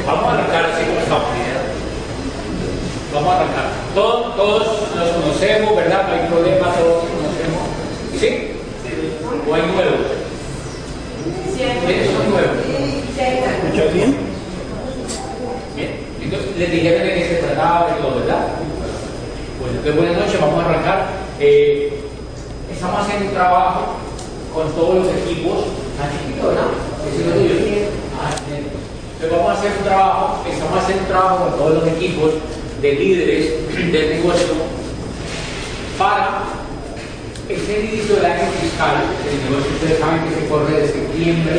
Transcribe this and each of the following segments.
Vamos a arrancar así como estamos. Vamos a arrancar. Todos nos conocemos, ¿verdad? No hay problema, todos nos conocemos. ¿Sí? ¿O hay nuevos? ¿Quiénes son nuevos? ¿Escuchas bien? Bien. Entonces, les dijeron de qué se trataba y todo, ¿verdad? Bueno, entonces buenas noches, vamos a arrancar. Estamos haciendo un trabajo con todos los equipos. ¿Está chiquito, verdad? ¿Ese es lo tuyo? Bien. Entonces vamos a hacer un trabajo, estamos haciendo un trabajo con todos los equipos de líderes del negocio para ese inicio del año fiscal. El negocio, ustedes saben que se corre de septiembre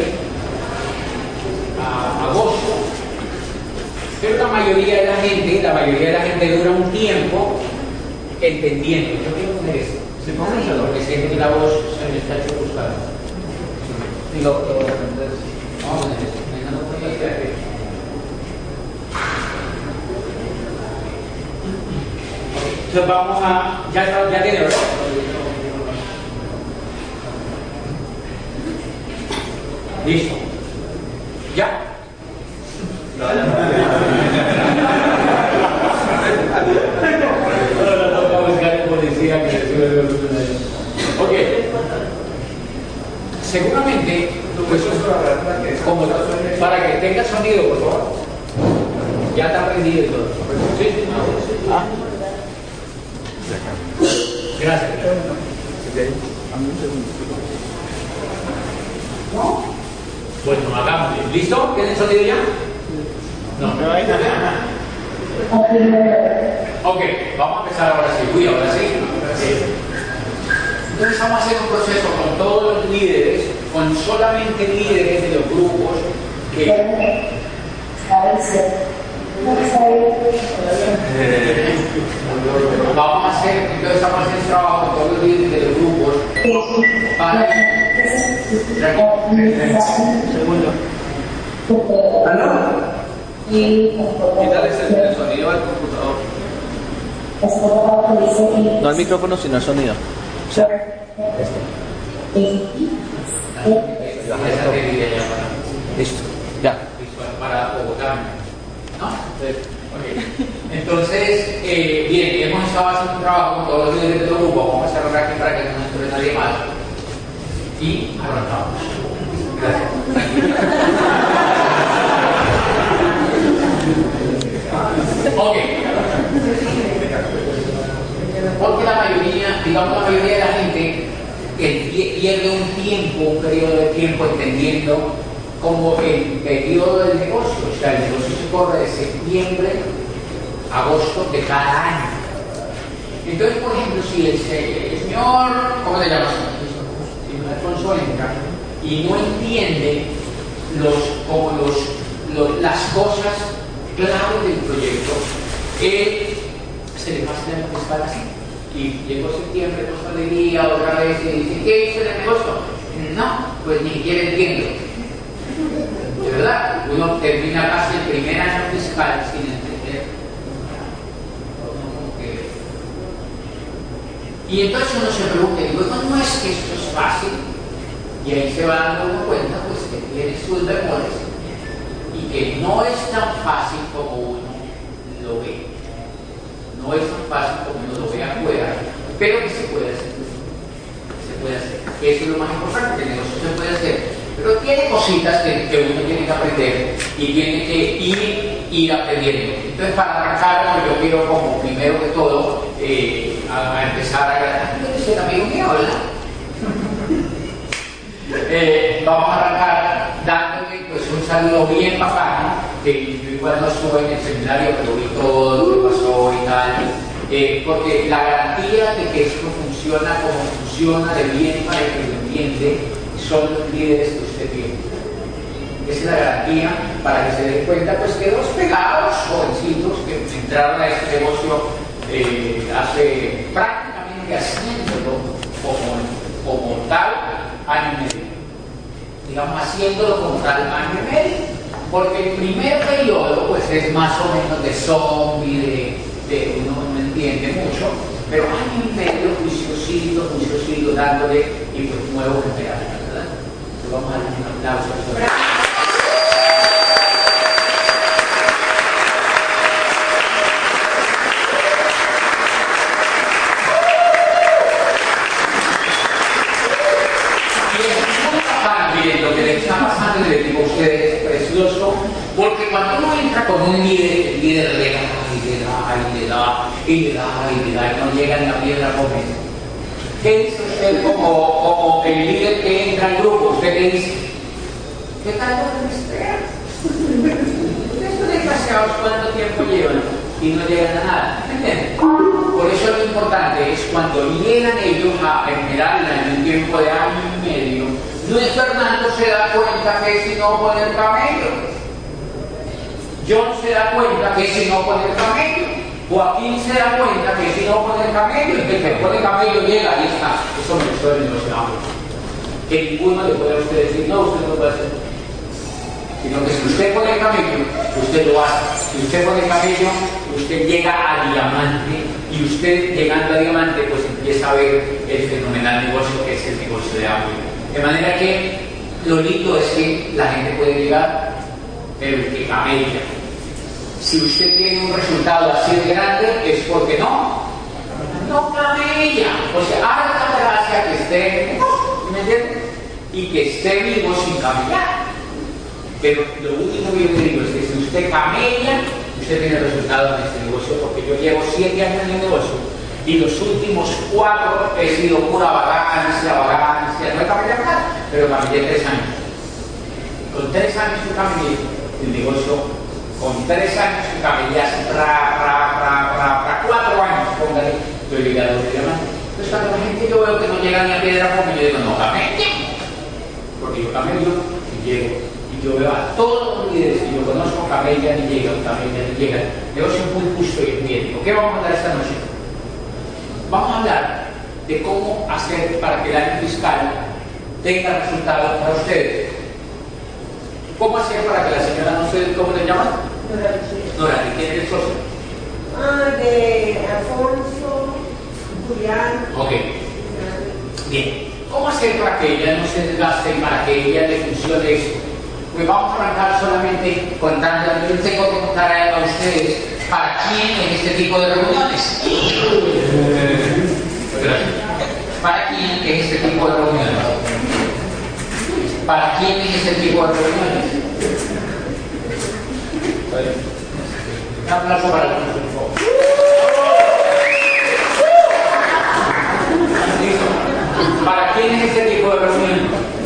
a agosto, pero la mayoría de la gente dura un tiempo entendiendo. Yo quiero poner esto, porque siento que la voz se me está hecho buscar. Vamos a poner esto. Entonces vamos a... Ya tiene, ¿verdad? Listo. ¿Ya? Ok. Seguramente, pues, como para que tenga sonido, por favor. Ya está prendido y todo. ¿Sí? Ah. Gracias. Bueno, hagamos. ¿Listo? ¿Tienen sonido ya? No. Ok, vamos a empezar ahora sí. Uy, ahora sí. Entonces vamos a hacer un proceso con todos los líderes, con solamente líderes de los grupos que... Vamos a hacer, entonces vamos a hacer trabajo con todos los líderes de los grupos para... Segundo. ¿Aló? Quítale el sonido al computador. No al micrófono, sino al sonido. O sea, listo. Ya. Para Bogotá. ¿No? Entonces, bien, hemos estado haciendo un trabajo con todos los líderes del grupo. Vamos a cerrar aquí para que no entre nadie más. Y arrancamos. Gracias. Ok. Porque la mayoría de la gente pierde un periodo de tiempo entendiendo como el periodo del negocio. O sea, el negocio se corre de septiembre a agosto de cada año. Entonces, por ejemplo, si el señor, ¿cómo se llama? Alfonso entra y no entiende las cosas clave del proyecto, se le pasa el fiscal así. Y llegó septiembre con su alegría otra vez y dice, ¿qué hizo el negocio? No, pues ni siquiera entiendo. De verdad, uno termina casi el primer año fiscal sin entender. Y entonces uno se pregunta, y luego no es que esto es fácil, y ahí se va dando uno cuenta pues que tiene sus bemoles y que no es tan fácil como uno lo ve. No es tan fácil como uno lo ve afuera, pero que se puede hacer. Se puede hacer. Eso es lo más importante, que el negocio se puede hacer. Pero tiene cositas que uno tiene que aprender y tiene que ir aprendiendo. Entonces, para arrancar, yo quiero como primero que todo a empezar a agradecer. Es amigo mío, ¿verdad? Vamos a arrancar dándole pues, un saludo bien bacano, que yo igual no estuve en el seminario, pero vi todo lo que pasó y tal, porque la garantía de que esto funciona como funciona de bien para el que lo entiende son los líderes que usted tiene. Esa es la garantía para que se den cuenta pues, que dos pegados jovencitos que entraron a este negocio hace prácticamente haciéndolo como tal año y medio. Digamos, haciéndolo como tal año y medio. Porque el primer periodo pues es más o menos de zombie, de uno no entiende mucho, pero año y medio juiciosito, dándole y pues nuevo general, ¿verdad? Entonces vamos a dar un aplauso. precioso, porque cuando uno entra con un líder, el líder le da, y no llega ni a piedra come. ¿Qué dice usted como el líder que entra al grupo? ¿Usted qué dice? ¿Qué tal lo espera? Estos desgraciados, ¿cuánto tiempo llevan? Y no llegan a nada. ¿Entienden? Por eso lo importante es cuando llegan ellos a Esmeralda en un tiempo de año y medio, Luis Fernando se da cuenta que si no pone el camello, John se da cuenta que si no pone el camello, Joaquín se da cuenta que si no pone el camello, el que pone el camello llega, ahí está. Eso me lo estoy negociando. Que ninguno le puede a usted decir, no, usted no lo puede hacer. Sino que si usted pone el camello, usted lo hace. Si usted pone el camello, usted llega a diamante, y usted llegando a diamante, pues empieza a ver el fenomenal negocio que es el negocio de agua. De manera que lo lindo es que la gente puede llegar, pero el que camella. Si usted tiene un resultado así de grande, es porque no camella. O sea, harta gracia que esté, ¿me entiende? Y que esté vivo sin camellar. Pero lo único que yo le digo es que si usted camella, usted tiene resultados en este negocio, porque yo llevo 7 años en el negocio y los últimos 4 he sido pura vagancia, no he camellado nada, pero camellé 3 años. Con 3 años que camellé el negocio, con 3 años que camellé así, 4 años, póngale, yo llegué a 2 diamantes. Entonces cuando la gente yo veo que no llega ni a piedra, porque yo digo, no camella, porque yo camello y llego. Yo veo a todos los líderes que yo conozco, camellan y llegan. Negocio muy justo y muy ético. ¿Qué vamos a hablar esta noche? Vamos a hablar de cómo hacer para que el año fiscal tenga resultados para ustedes. ¿Cómo hacer para que la señora, no sé cómo le llaman? Norali, ¿quién es el socio? De Alfonso, Julián. Ok. Bien. ¿Cómo hacer para que ella no se desgaste y para que ella le funcione esto? Pues vamos a arrancar solamente contando. Yo tengo que contar a ustedes para quién es este tipo de reuniones. ¿Para quién es este tipo de reuniones? ¿Para quién es este tipo de reuniones? Un aplauso para el profesor, por favor. ¿Para quién es este tipo de reuniones?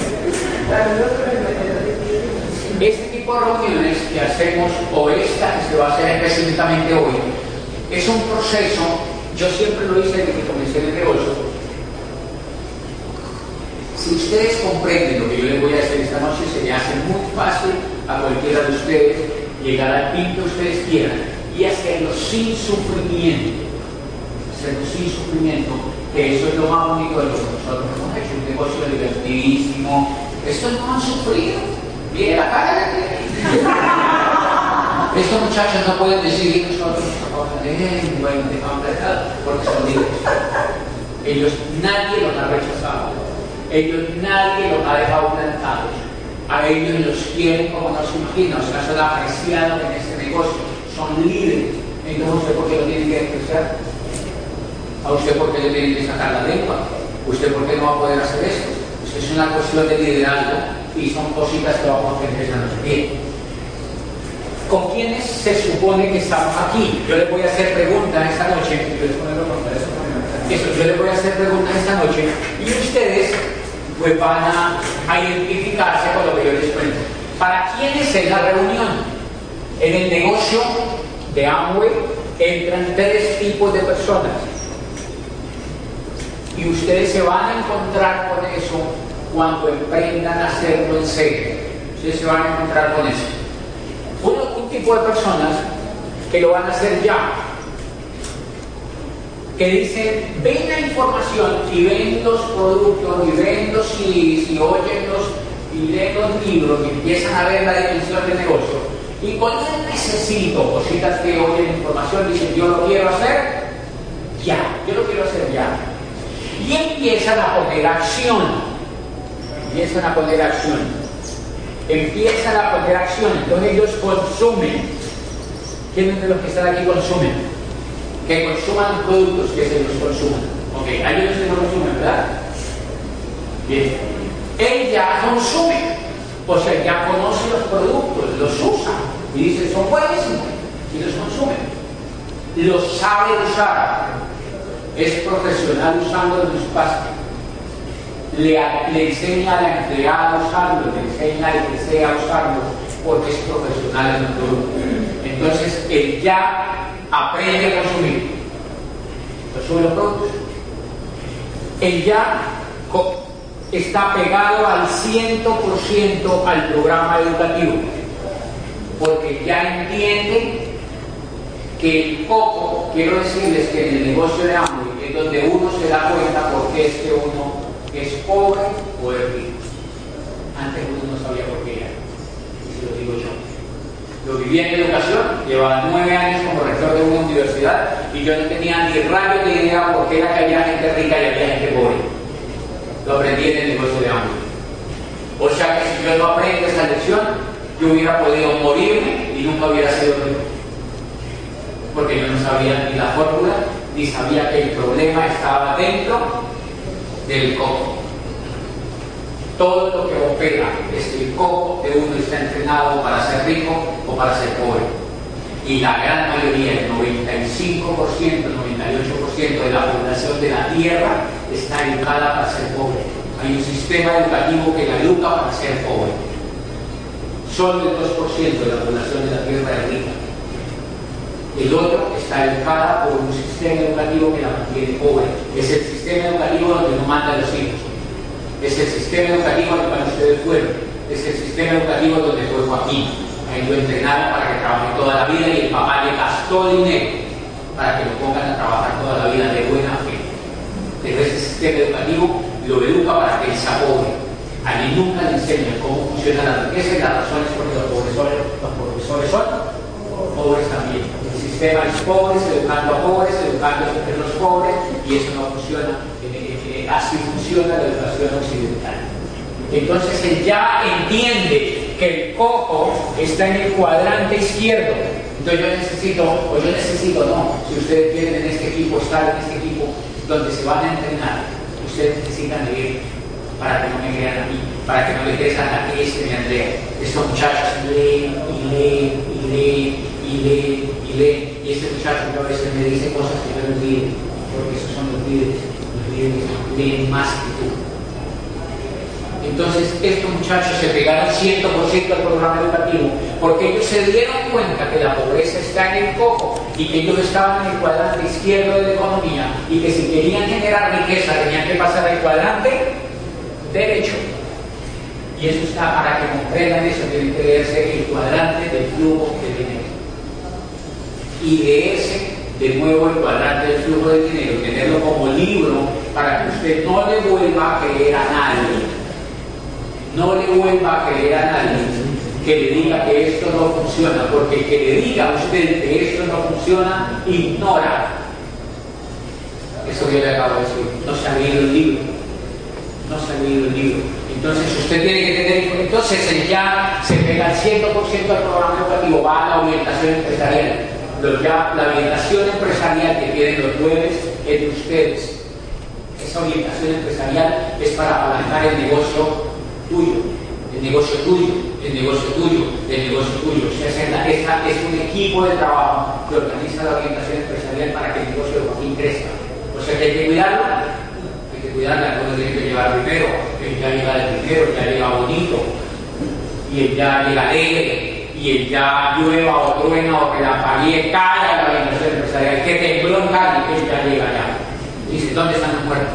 Este tipo de reuniones que hacemos, o esta que se va a hacer específicamente hoy, es un proceso. Yo siempre lo hice desde que comencé el negocio. Si ustedes comprenden lo que yo les voy a hacer esta noche, se le hace muy fácil a cualquiera de ustedes llegar al fin que ustedes quieran y hacerlo sin sufrimiento. Hacerlo sin sufrimiento, que eso es lo más bonito de lo que nosotros hemos hecho. Un negocio divertidísimo. Estos no han sufrido. Mire la cara de estos muchachos no pueden decidir nosotros, porque son libres. Ellos, nadie los ha rechazado. Ellos, nadie los ha dejado plantados. A ellos los quieren como no se imaginan. O sea, son apreciados en este negocio. Son líderes. Entonces, ¿usted por qué lo tiene que despreciar? ¿A usted por qué le tiene que sacar la lengua? ¿Usted por qué no va a poder hacer esto? Pues es una cuestión de liderazgo. Y son cositas que vamos a aprender esta noche. Bien. ¿Con quiénes se supone que estamos aquí? Yo les voy a hacer preguntas esta noche. Yo les voy a hacer preguntas esta noche. Y ustedes pues van a identificarse con lo que yo les cuento. ¿Para quiénes es la reunión? En el negocio de Amway entran 3 tipos de personas. Y ustedes se van a encontrar con eso cuando emprendan a hacerlo en serio. Ustedes se van a encontrar con eso. Un tipo de personas que lo van a hacer ya, que dicen, ven la información y ven los productos y ven los CDs y oyen y leen los libros y empiezan a ver la dimensión del negocio. Y cuando necesito cositas que oyen información, dicen, yo lo quiero hacer ya, yo lo quiero hacer ya. Y empiezan a poner acción. Empiezan a poner acción. Entonces ellos consumen. ¿Quiénes de los que están aquí consumen? Que consuman los productos, que se los consuman. Ok, hay unos que no consumen, ¿verdad? Bien. Él ya consume. O sea, ya conoce los productos, los usa y dice, son buenísimos, y los consume. Los sabe usar, es profesional usando en su casa. Le enseña a la empleada a usarlo, le enseña al que sea a usarlo, porque es profesional en el producto. Entonces, él ya aprende a consumir. Consume los productos. Él ya está pegado al 100% al programa educativo, porque ya entiende que el coco, quiero decirles que en el negocio de Amway es donde uno se da cuenta por qué es que uno es pobre o es rico. Antes uno no sabía por qué era, y se lo digo yo. Yo vivía en educación, llevaba 9 años como rector de una universidad y yo no tenía ni rayos de idea por qué era que había gente rica y había gente pobre. Lo aprendí en el negocio de Amway. O sea que si yo no aprendo esa lección, yo hubiera podido morirme y nunca hubiera sido rico. Porque yo no sabía ni la fórmula, ni sabía que el problema estaba dentro del coco. Todo lo que opera es que el coco de uno está entrenado para ser rico o para ser pobre. Y la gran mayoría, el 95%, 98% de la población de la Tierra está educada para ser pobre. Hay un sistema educativo que la educa para ser pobre. Solo el 2% de la población de la Tierra es rica. El otro está educada por un sistema educativo que la mantiene pobre. Es el sistema educativo donde no mandan los hijos. Es el sistema educativo al cual ustedes fueron. Es el sistema educativo donde fue Joaquín. Ahí lo entrenaron para que trabaje toda la vida y el papá le gastó dinero para que lo pongan a trabajar toda la vida de buena fe. Pero ese sistema educativo lo educa para que él sea pobre. A mí nunca le enseñan cómo funciona la riqueza y las razones por las que los profesores son pobres también. El sistema es pobres, educando a pobres, educando entre los pobres, y eso no funciona. Así funciona la educación occidental. Entonces él ya entiende que el coco está en el cuadrante izquierdo. Entonces yo necesito, no, si ustedes quieren en este equipo, estar en este equipo donde se van a entrenar, ustedes necesitan leer para que no me crean a mí, para que no le crean a este ni a Andrea. Estos muchachos leen y leen y leen y leen y leen, y este muchacho a veces me dice cosas que yo no entiendo, porque esos son los líderes. Leen más que tú. Entonces estos muchachos se pegaron 100% al programa educativo porque ellos se dieron cuenta que la pobreza está en el coco y que ellos estaban en el cuadrante izquierdo de la economía y que si querían generar riqueza tenían que pasar al cuadrante derecho. Y eso está, para que comprendan eso, tienen que leerse el cuadrante del flujo de dinero y leerse de nuevo el cuadrante del flujo de dinero, tenerlo como libro para que usted no le vuelva a creer a nadie, no le vuelva a creer a nadie que le diga que esto no funciona, porque el que le diga a usted que esto no funciona, ignora. Eso que yo le acabo de decir, no se ha leído el libro, no se ha leído el libro. Entonces usted tiene que tener, entonces él ya se pega al 100% al programa educativo, va a la orientación empresarial. La orientación empresarial que tienen los jueves es de ustedes. Esa orientación empresarial es para apalancar el negocio tuyo, el negocio tuyo, el negocio tuyo, el negocio tuyo. O sea, esta es un equipo de trabajo que organiza la orientación empresarial para que el negocio de Joaquín crezca. O sea que hay que cuidarlo, hay que cuidarlo. Algunos tienen que llevar primero, él ya llega de primero, ya llega bonito, y él ya llega alegre. Y él ya llueva o truena o que la pague cara la orientación empresarial, que tembló en Cali, él ya llega allá. Dice, ¿dónde están los muertos?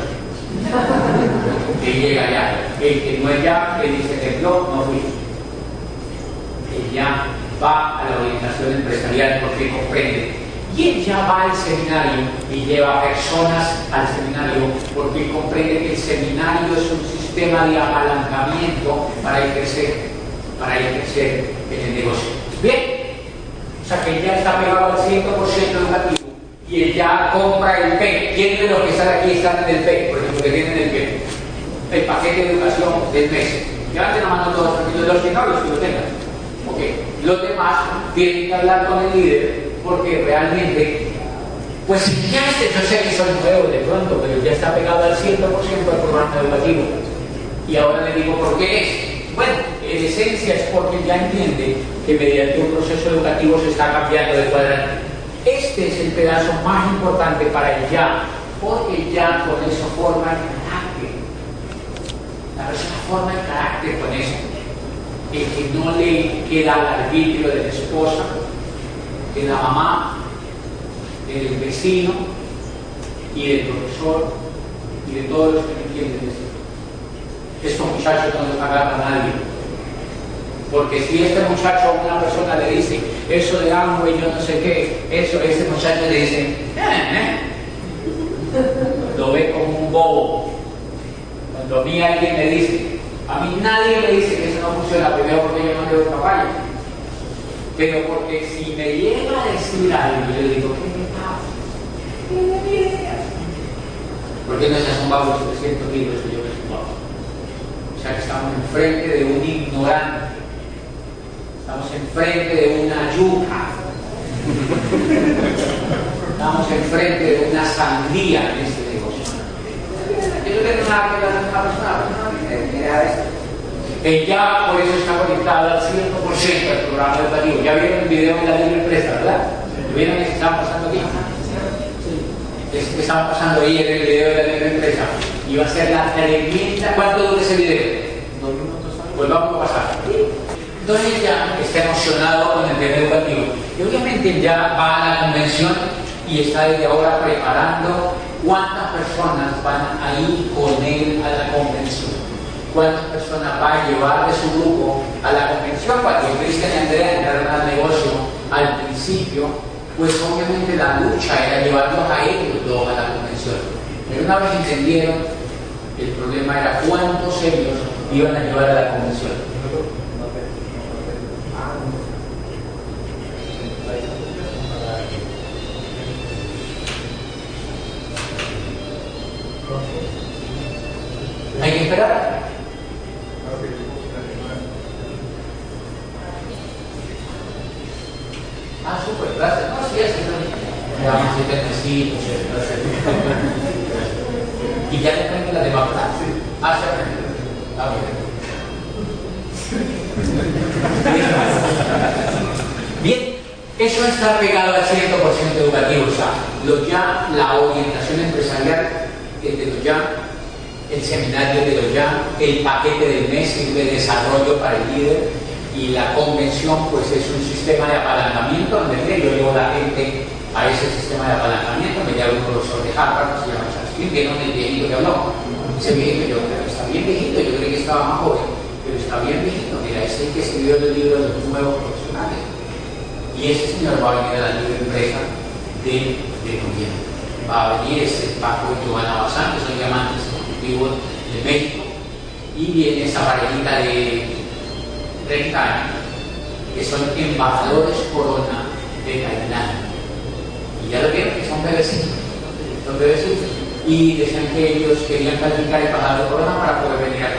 Él llega allá. El que no es ya, él dice, tembló, no fui. Él ya va a la orientación empresarial porque comprende. Y él ya va al seminario y lleva personas al seminario porque él comprende que el seminario es un sistema de apalancamiento para el crecer. En el negocio. Bien, o sea que ya está pegado al 100% educativo y él ya compra el PEC. ¿Quiénes de los que están aquí están en el PEC? Por ejemplo, que tienen el PEC, el paquete de educación del mes. Levanten la mano todos, los que no, los que lo tengan. Ok, los demás tienen que hablar con el líder porque realmente, pues ya yo sé que son nuevos de pronto, pero ya está pegado al 100% al programa educativo. Y ahora le digo por qué es. Bueno, en esencia es porque ya entiende que mediante un proceso educativo se está cambiando de cuadrante. Este es el pedazo más importante para el ya, porque ya con eso forma el carácter. La persona forma el carácter con eso. El que no le queda al arbitrio de la esposa, de la mamá, del vecino y del profesor y de todos los que no entienden esto. Estos muchachos no les agarran a nadie. Porque si este muchacho a una persona le dice eso de amo y yo no sé qué, este muchacho le dice, lo ve como un bobo. Cuando a mí alguien me dice, a mí nadie me dice que eso no funciona, primero porque yo no leo papaya, pero porque si me llega a decir algo, yo le digo, ¿qué me pasa? ¿Qué me idea? ¿Por qué no se ha zumbado 700 libros que yo me he zumbado? O sea que estamos enfrente de un ignorante. Estamos enfrente de una yuca. Estamos enfrente de una sandía en este negocio. Yo no tengo nada que ver con una persona. Ella por eso está conectada al 100% al programa educativo. Ya vieron el video de la libre empresa, ¿verdad? ¿Vieron que se estaban pasando aquí? Sí. Que estaban pasando ahí en el video de la libre empresa. Y va a ser la tremenda. ¿Cuánto dura ese video? 2 minutos. Pues vamos a pasar. Entonces ya está emocionado con el tema educativo. Y obviamente ya va a la convención y está desde ahora preparando cuántas personas van a ir con él a la convención. Cuántas personas va a llevar de su grupo a la convención. Cuando Cristian y Andrea entraron al negocio al principio, pues obviamente la lucha era llevarlos a ellos dos a la convención. Pero una vez entendieron, el problema era cuántos ellos iban a llevar a la convención. ¿Hay que esperar? Ah, súper, gracias. No, sí, así no. Ya más de necesito, y ya le tengo la de vacunar. Ah, se aprendió. Ah, bien. Bien, eso está pegado al 100% educativo. O sea, la orientación empresarial es de lo ya. El seminario de lo ya, el paquete del mes sirve de desarrollo para el líder y la convención pues es un sistema de apalancamiento donde yo llevo a la gente a ese sistema de apalancamiento. Me llama un profesor de Harvard que se llama Charles King, que no es el viejito que habló. Ese viejito yo creo que está bien viejito, yo creo que estaba más joven, pero está bien viejito. Mira, es el que escribió el libro de los nuevos profesionales. Y ese señor va a venir a la libre empresa de noviembre. Va a venir ese Paco y Giovanna Bazán, que son diamantes de México, y viene esa parejita de 30 años que son embajadores corona de Tailandia, y ya lo vieron que son bebecitos, y decían que ellos querían calificar embajador corona para poder venir a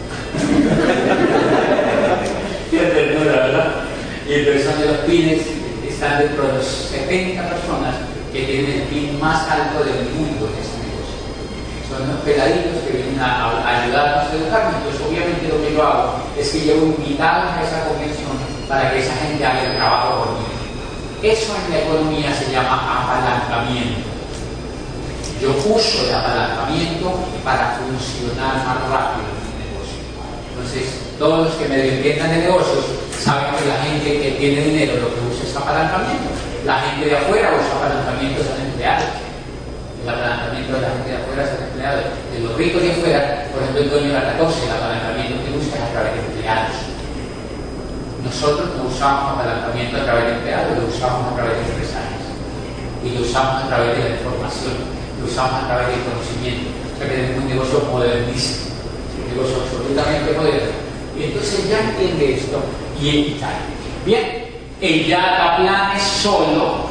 Colombia. Qué ternura, ¿verdad? Y entonces son de los pines, están dentro de los 70 personas que tienen el pin más alto del mundo en este negocio. Son unos peladitos que vienen a ayudarnos a educarnos. Entonces, obviamente, lo que yo hago es que llevo invitados a esa convención para que esa gente haga el trabajo por mí. Eso en la economía se llama apalancamiento. Yo uso el apalancamiento para funcionar más rápido en el negocio. Entonces, todos los que me entiendan de negocios saben que la gente que tiene dinero lo que usa es apalancamiento. La gente de afuera usa apalancamiento, son empleados. El apalancamiento de la gente de afuera son empleados. De los ricos de afuera, por ejemplo, el dueño de la 14, el apalancamiento que usa es a través de empleados. Nosotros no usamos apalancamiento a través de empleados, lo usamos a través de empresarios. Y lo usamos a través de la información, lo usamos a través del conocimiento. O sea que tenemos un negocio modernista, un negocio absolutamente moderno. Y entonces ya entiende esto y tal. Bien. Ella da planes solo,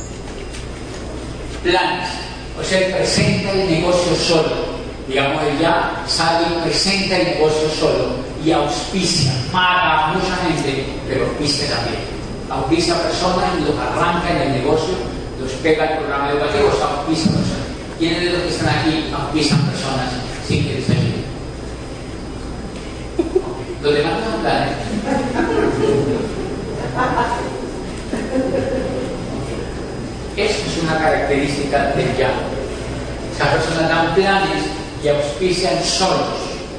planes, o sea, presenta el negocio solo. Digamos, ella sale y presenta el negocio solo y auspicia, paga a mucha gente, pero auspicia también. Auspicia personas y los arranca en el negocio, los pega al programa educativo, o sea, auspicia personas. ¿Quiénes de los que están aquí auspician personas sin que les ayuden? Los demás no son planes. Eso es una característica del ya. Esas personas dan planes y auspician solos,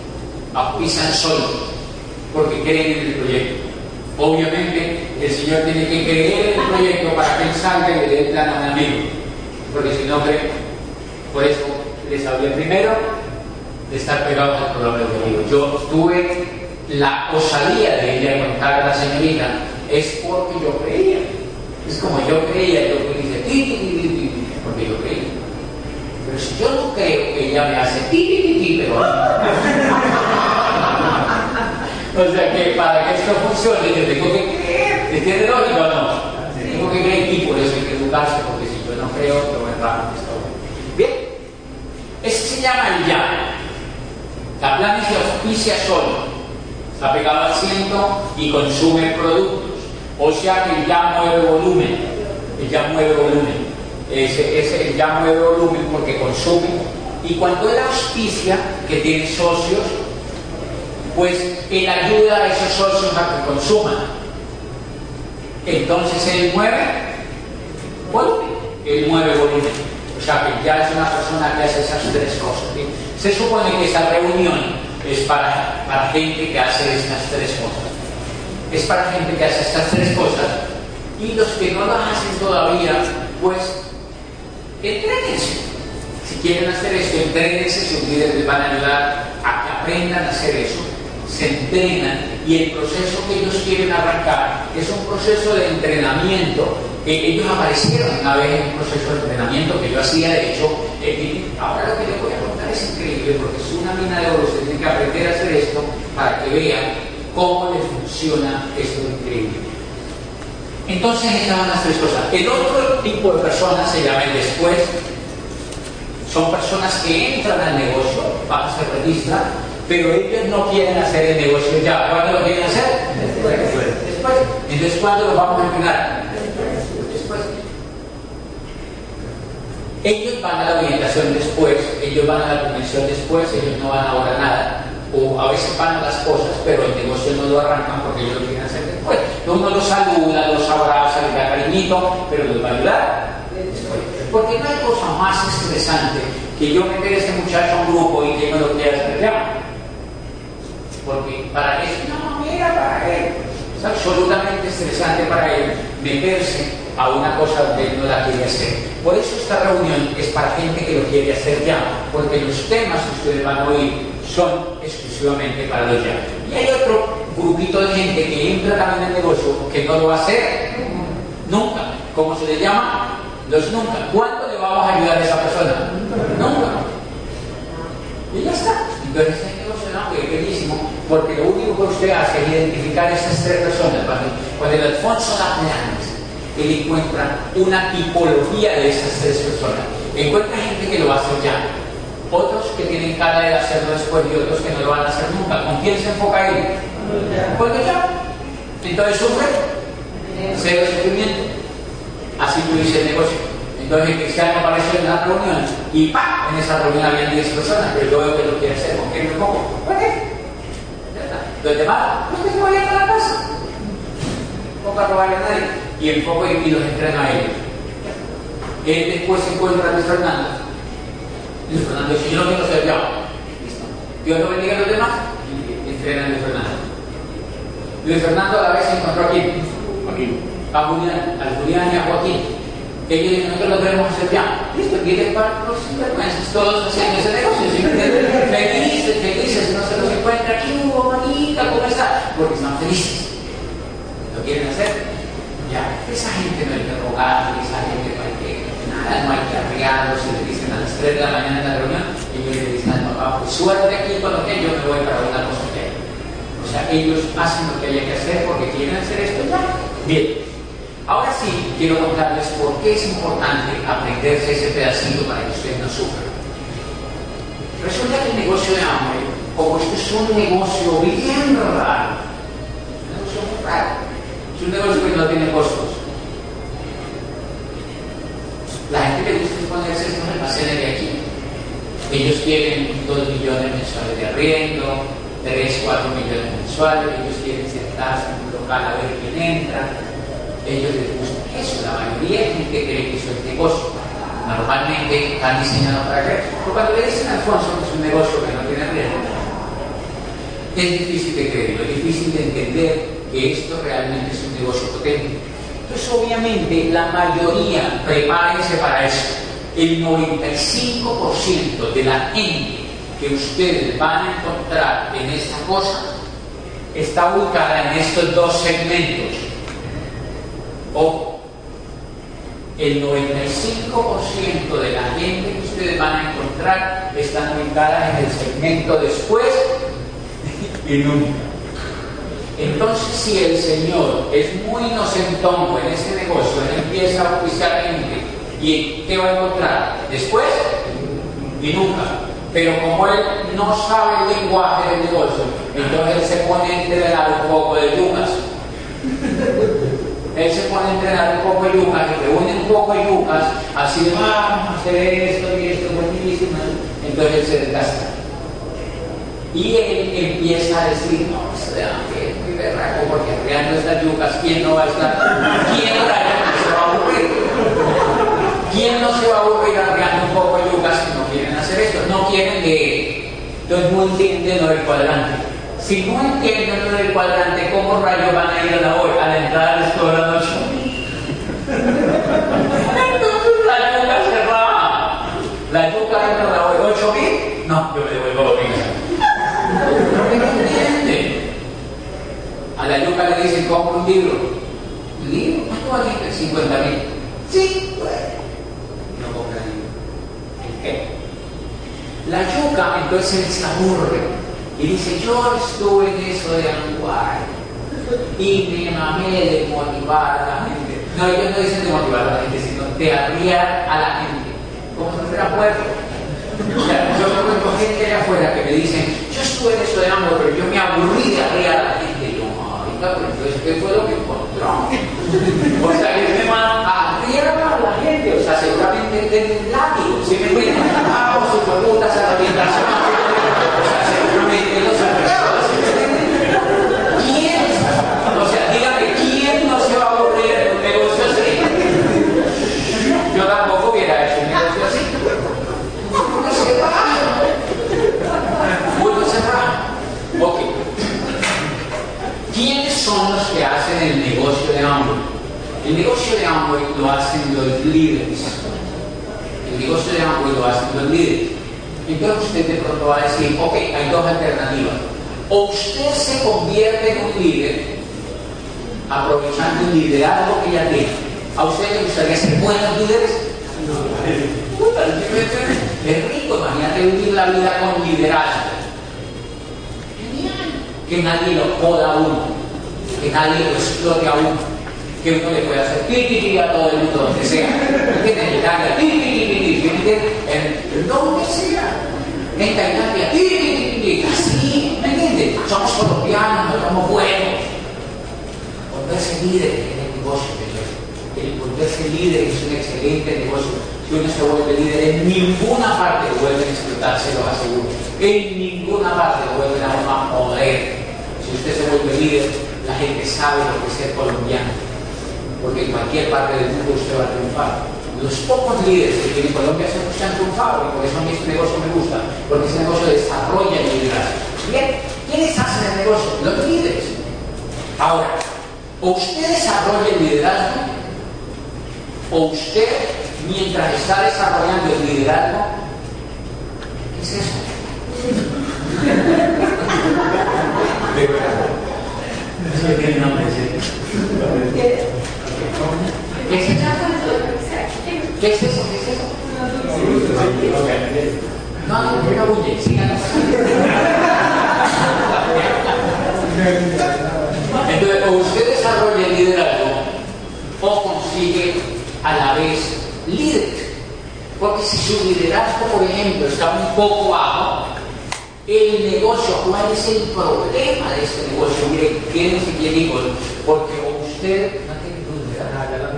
porque creen en el proyecto. Obviamente, el Señor tiene que creer en el proyecto para que Él salga y le dé el plan a un amigo, porque si no cree. Por eso les hablé primero de estar pegados al programa educativo. Yo tuve la osadía de ir a contar a la señorita, es porque yo creía. Es como yo creía, yo dice porque yo creía. Pero si yo no creo, que ella me hace pero o sea que para que esto funcione yo tengo que creer. ¿Tiene lógica o no? Tengo que creer y por eso hay que educarse, porque si yo no creo, te voy a entrar en esto. Bien, ese se llama el ya. La plana se auspicia solo, está pegado al asiento y consume productos. O sea que el ya mueve volumen. El ya mueve volumen. Ese ya mueve volumen porque consume. Y cuando él auspicia, que tiene socios, pues él ayuda a esos socios a que consuman. Entonces él mueve volumen. Él mueve volumen. O sea que ya es una persona que hace esas tres cosas. ¿Sí? Se supone que esa reunión es para gente que hace estas tres cosas. Es para gente que hace estas tres cosas. Y los que no las hacen todavía, pues entrénense. Si quieren hacer esto, entrénense, sus líderes les van a ayudar a que aprendan a hacer eso. Se entrenan y el proceso que ellos quieren arrancar es un proceso de entrenamiento. Ellos aparecieron una vez en un proceso de entrenamiento que yo hacía, de hecho, ahora lo que les voy a contar es increíble porque es una mina de oro. Se tienen que aprender a hacer esto para que vean cómo les funciona esto increíble. Entonces estaban las tres cosas. El otro tipo de personas se llama el después. Son personas que entran al negocio, se registran, pero ellos no quieren hacer el negocio ya. ¿Cuándo lo quieren hacer? Después. Entonces, ¿cuándo lo vamos a entrenar? Después. Ellos van a la orientación después, ellos van a la convención después, ellos no van ahora a nada. O a veces van a las cosas, pero el negocio no lo arrancan porque ellos lo quieren hacer después. Uno los saluda, los abraza, les da cariñito, pero los va a ayudar después. Porque no hay cosa más estresante que yo meter a ese muchacho a un grupo y que no lo quiera hacer ya. Porque para él es una manera para él. Es absolutamente estresante para él meterse a una cosa donde él no la quiere hacer. Por eso esta reunión es para gente que lo quiere hacer ya, porque los temas que ustedes van a oír son exclusivamente para los ya. Y hay otro grupito de gente que entra también en el negocio que no lo va a hacer nunca. ¿Cómo se le llama? Los nunca. ¿Cuándo le vamos a ayudar a esa persona? Nunca. Y ya está. Entonces el negocio no, es bellísimo, porque lo único que usted hace es identificar esas tres personas. Cuando el Alfonso da planes, él encuentra una tipología de esas tres personas. Encuentra gente que lo va a hacer ya, otros que tienen cara de hacerlo después y otros que no lo van a hacer nunca. ¿Con quién se enfoca él? Cuando ya. Entonces sufre, cero sufrimiento. Así lo dice el negocio. Entonces el cristiano apareció en una reunión y ¡pam! En esa reunión había 10 personas, pero yo veo que lo quiere hacer. ¿Con quién me pongo? ¿Por qué? Los demás, pues que se vayan a la casa. No va a robar a nadie. Y enfoco y los entrena a ellos. Él después se encuentra a Luis Fernando. Luis Fernando dice, yo no quiero ser yo. Listo. Dios lo bendiga a los demás y entrena a Luis Fernando. Luis Fernando a la vez se encontró aquí. A Julián y a Joaquín. Ellos dicen, nosotros lo queremos hacer ya. Listo, vienen para los sinvergüenzas, todos haciendo ese negocio, felices, no se los encuentra aquí, bonita, ¿cómo está? Porque están felices. ¿Lo quieren hacer? Ya, esa gente no hay que rogarle, esa gente no hay que, nada, no hay que arrearlos, si le dicen a las 3 de la mañana en la reunión, ellos le dicen al papá, pues suerte aquí con lo que yo me voy para una cosa que hay. O sea, ellos hacen lo que haya que hacer porque quieren hacer esto ya. Bien. Ahora sí, quiero contarles por qué es importante aprenderse ese pedacito para que ustedes no sufran. Resulta que el negocio de hambre, como esto es un negocio bien raro, un negocio muy raro, es un negocio que no tiene costos. La gente le gusta ponerse estos almacenes de aquí. Ellos quieren 2 millones mensuales de arriendo, 3, 4 millones mensuales mensuales, ellos quieren sentarse en un local a ver quién entra, ellos les gusta eso, la mayoría de gente cree que eso es negocio. Normalmente están diseñados para eso. Pero cuando le dicen a Alfonso que es un negocio que no tiene riesgo, es difícil de creerlo, es difícil de entender que esto realmente es un negocio potente. Entonces, obviamente, la mayoría, prepárense para eso. El 95% de la gente que ustedes van a encontrar en esta cosa está ubicada en estos dos segmentos. O el 95% de la gente que ustedes van a encontrar están ubicadas en el segmento después y nunca. Entonces, si el señor es muy inocentongo en ese negocio, él empieza a oficiar gente, ¿y qué va a encontrar? Después y nunca. Pero como él no sabe el lenguaje del negocio, entonces él se pone a entrenar un poco de yucas. Él se pone a entrenar un poco de yucas y reúne un poco de yucas, así de vamos a hacer esto y esto, buenísimo. Entonces él se desgasta. Y él empieza a decir, no, eso de hambre es muy berraco porque arreando estas yucas, ¿quién no va a estar? ¿Quién se va a aburrir? ¿Quién no se va a aburrir arreando un poco de yucas si no quieren hacer esto? No quieren leer. Entonces no entienden lo del cuadrante. Si no entienden lo del cuadrante, ¿cómo rayos van a ir a la entrada de la escuela 8? Entonces la yuca cerrada. La yuca entra a la 8.000. No, yo me devuelvo a la no entiende. A la yuca le dicen, compra un libro. ¿Un libro? ¿Cuánto vale? 50.000. Sí, bueno. No compra libro. ¿El qué? La yuca entonces se aburre y dice, yo estuve en eso de Anguay y me mamé de motivar a la gente. No, ellos no dicen de motivar a la gente, sino de arriar a la gente. Como si fuera puerto. O sea, yo me encuentro gente allá afuera que me dicen, yo estuve en eso de amor, pero yo me aburrí de arriar a la gente. Y yo, ahorita, pero entonces, ¿qué fue lo que encontró? O sea, que me van a arriar a la gente, o sea, seguramente tienen un látigo, si me ven, hago sus putas a la orientación, o sea, seguramente los arreglados, ¿quién? O sea, dígame, ¿quién no se va a aburrir en un negocio así? Yo tampoco hubiera hecho un negocio así. Ok. ¿Quiénes son los que hacen el negocio de Amway? El negocio de Amway lo hacen los líderes. El negocio de Amway lo hacen los líderes. Entonces usted de pronto va a decir, ok, hay dos alternativas. O usted se convierte en un líder aprovechando el liderazgo que ya tiene. ¿A usted le gustaría ser buenos líderes? Es rico, imagínate vivir la vida con liderazgo. Genial. Que nadie lo joda a uno, que nadie lo explote a uno, que uno le pueda hacer pi a todo el mundo donde sea. Que en Italia, en donde sea. En Tailandia, así, ¿me entiendes? Somos colombianos, no somos buenos. Volverse líder en el negocio, el volverse líder es un excelente negocio. Si uno se vuelve líder, en ninguna parte lo vuelven a explotar, se lo aseguro. En ninguna parte lo vuelven a uno a joder. Si usted se vuelve líder, la gente sabe lo que es ser colombiano. Porque en cualquier parte del mundo usted va a triunfar. Los pocos líderes que tiene Colombia se han triunfado, y por eso a mí este negocio me gusta, porque ese negocio desarrolla el liderazgo. Bien, ¿quiénes hacen el negocio? Los líderes. Ahora, o usted desarrolla el liderazgo, o usted, mientras está desarrollando el liderazgo, ¿qué es eso? De verdad. Eso es el nombre, ¿sí? ¿Qué es eso? ¿Qué es eso? ¿Qué es eso? No huye, sigan. Entonces, o usted desarrolla el liderazgo, o consigue a la vez líderes. Porque si su liderazgo, por ejemplo, está un poco bajo, el negocio, ¿cuál es el problema de este negocio? Mire, quédense quietos, porque usted no tiene luz, ¿verdad?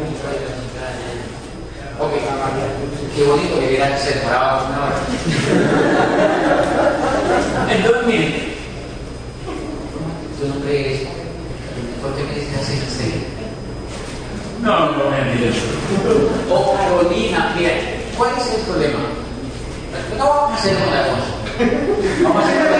Ok, qué bonito que vieran que se demoraba una hora. Entonces, miren, No, mentira. O Carolina, mira, ¿cuál es el problema? No vamos a hacer con Alfonso. Vamos a hacer con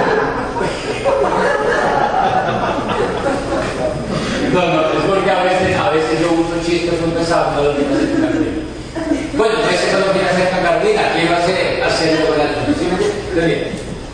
No, es porque a veces yo uso chistes muy pesados, no lo quiero hacer con Carolina. Bueno, ese no lo quiere hacer con Carolina, ¿qué va a hacer? Hacerlo con Alfonso. ¿Sí me entiendes?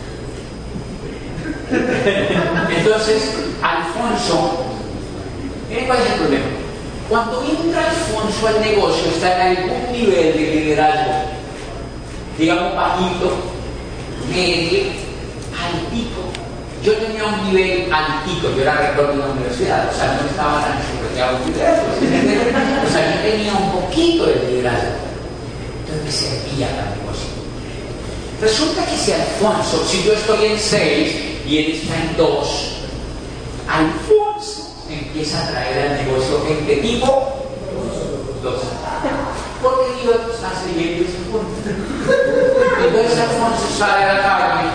Entonces, Alfonso, miren cuál es el problema. Cuando entra Alfonso al negocio, está en algún nivel de liderazgo, digamos bajito, medio, altico. Yo tenía un nivel altico, yo era rector de una universidad, o sea, no estaba tan superado liderazgo. O sea, yo tenía un poquito de liderazgo. Entonces me servía al negocio. Resulta que si Alfonso, si yo estoy en 6 y él está en 2, Alfonso empieza a traer al negocio gente tipo 2. Porque Dios está siguiendo ese punto. Entonces Alfonso sale a la calle.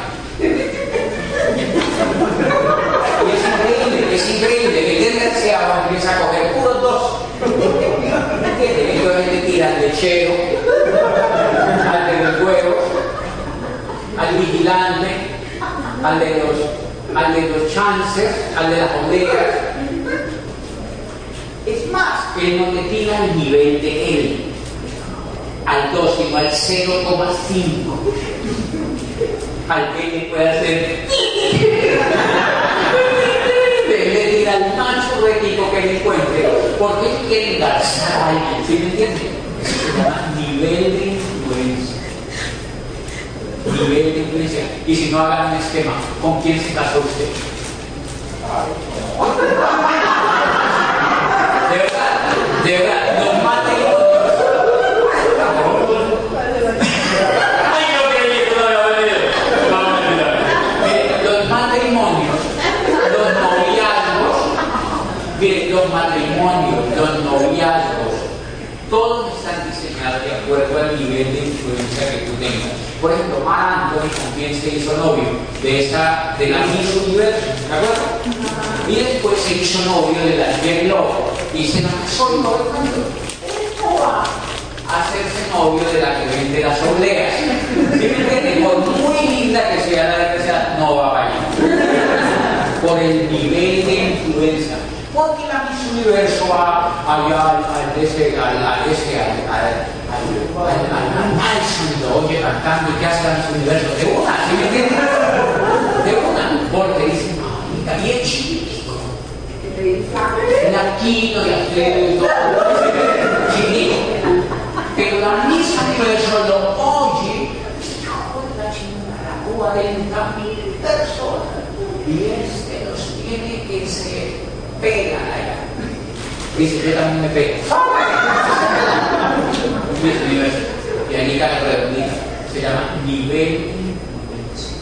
Y es increíble que el desgraciado empieza a coger puros 2. Entonces le tira al lechero, al de los huevos, al vigilante, al de los chances, al de las bodegas. Es más, él no le tira al nivel de él, al 2, sino al 0,5. Al que le puede hacer. Le tira al macho rético que le encuentre, porque él quiere engarzar a alguien. ¿Sí me entiende? Eso se llama nivel de influencia. Nivel de influencia. Y si no, hagan un esquema. ¿Con quién se casó usted? De verdad, los matrimonios. Ay, no, que no, los matrimonios, los noviazgos, todos están diseñados de acuerdo al nivel de influencia que tú tengas. Por ejemplo, Mar Anthony, con quien se hizo novio de la Miss Universo, ¿de acuerdo? Y después se hizo novio de la J-Lo y se casó y todo el mundo. ¿Cómo va a hacerse novio de la que vende las obleas? ¿Sí me entiendes? Por muy linda que sea la desgraciada, no va a bailar. Por el nivel de influencia. Porque la Miss Universo va allá al Nelson y lo oye cantando y que hace la Miss Universo de una, ¿sí me entiendes? De una, porque dice, mamita, bien chiquitico. Laquino y atleta y todo. Chiquito. Pero la Miss Universo lo oye, hijo de la chingada, 40,000 personas. Y los tiene que se pegan allá. Dice, yo también me pego. Y aquí cae redondita. Se llama nivel de influencia.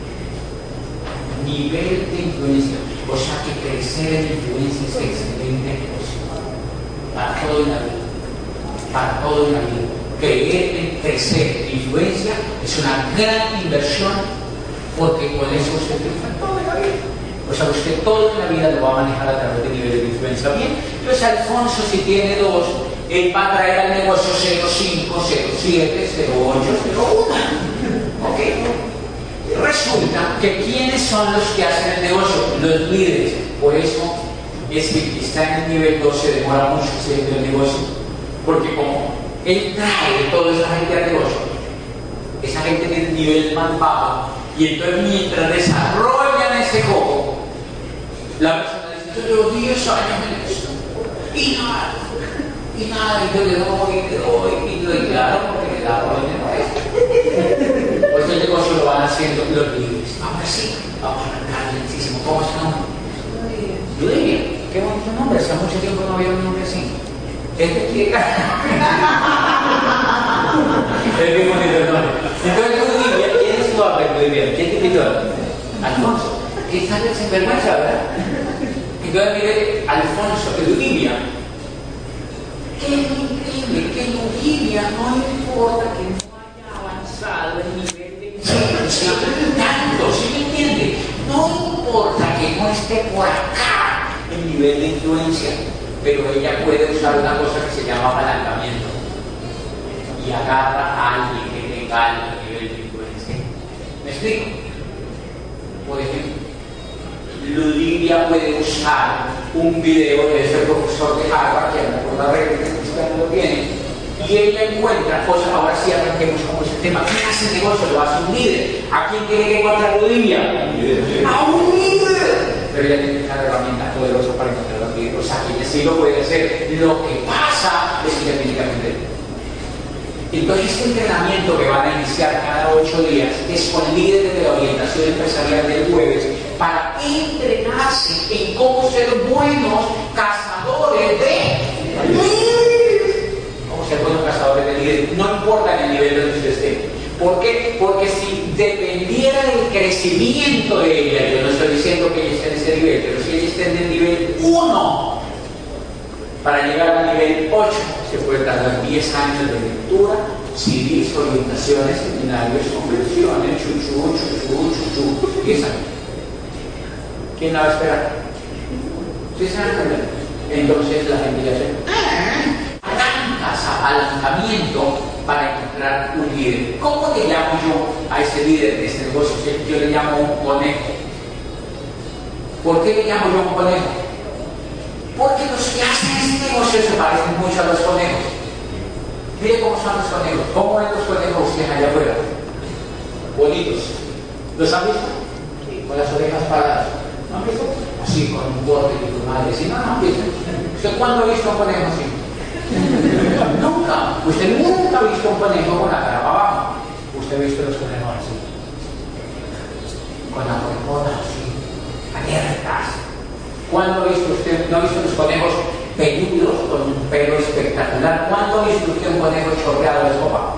Nivel de influencia. O sea que crecer en influencia es excelente para todo en la vida. Para todo en la vida. Crecer en influencia es una gran inversión, porque con eso usted triunfa todo en la vida. O sea, usted todo en la vida lo va a manejar a través de niveles de influencia. Bien, entonces Alfonso, si tiene 2, él va a traer al negocio 0,5, 0,7, 0,8, 0,1. ¿Ok? Resulta que ¿quiénes son los que hacen el negocio? Los líderes. Por eso es que está en el nivel 2, se demora mucho haciendo el negocio. Porque como él trae toda esa gente al negocio, esa gente tiene el nivel más bajo, y entonces mientras desarrollan ese juego, la persona dice, yo llevo 10 años en esto, y nada, y yo le doy, claro, porque le da dinero a esto. Pues el negocio lo van haciendo los líderes. Ahora sí, vamos a arrancar lentísimo. ¿Cómo es tu nombre? Ludivia. Qué bonito nombre, hace mucho tiempo no había un nombre así. Este quiere ganar. Es bien bonito el nombre. Entonces Ludivia, ¿quién es tu nombre, Ludivia? ¿Quién te invitó? Alfonso. Que está bien sinvergüenza, ¿verdad? Entonces mire, Alfonso, Ludivia. Qué increíble, que Ludivia no importa que no haya avanzado el nivel de influencia tanto, ¿sí me entiende? No importa que no esté por acá el nivel de influencia. pero ella puede usar una cosa que se llama apalancamiento y agarra a alguien que tenga alto nivel de influencia. ¿Me explico? Por ejemplo, Lidia puede usar un video de ese profesor de Harvard, que anda por la red, que usted no lo tiene, y ella encuentra cosas. Ahora sí arranquemos con ese tema. ¿Quién hace negocio? Lo hace un líder. ¿A quién quiere que encuentre Lidia? ¡A un líder! Pero ella tiene una herramienta poderosa para encontrar a los líderes. O sea, que ella sí lo puede hacer. Lo que pasa es que ella tiene que aprender. Entonces, este entrenamiento que van a iniciar cada 8 días es con líderes de la orientación empresarial del jueves para entrenarse en cómo ser buenos cazadores de líderes. Cómo ser buenos cazadores de líderes. No importa en el nivel donde usted esté. ¿Por qué? Porque si dependiera del crecimiento de ella, yo no estoy diciendo que ella esté en ese nivel, pero si ella esté en el nivel 1, para llegar al nivel 8, se puede tardar 10 años de lectura, CDs, orientaciones, seminarios, conversiones, chuchu, 10 años. ¿Quién la va a esperar? ¿Sí se van a entender? Entonces la gente ya se apalancamiento para encontrar un líder. ¿Cómo le llamo yo a ese líder de este negocio? Yo le llamo un conejo. ¿Por qué le llamo yo un conejo? Porque los que hacen este negocio se parecen mucho a los conejos. Mire cómo son los conejos. ¿Cómo ven los conejos ustedes allá afuera? Bonitos. ¿Los han visto? Sí. Con las orejas paradas. ¿No han visto? Así, con un borde y tu madre. Si no, no han visto. ¿Usted cuándo ha visto un conejo así? Nunca. Usted nunca ha visto un conejo con la cara para abajo. Usted ha visto los conejos así. Con la orejona así. Abiertas. ¿Cuándo ha visto usted? ¿No ha visto los conejos peludos con un pelo espectacular? ¿Cuándo ha visto usted un conejo chorreado de sopa?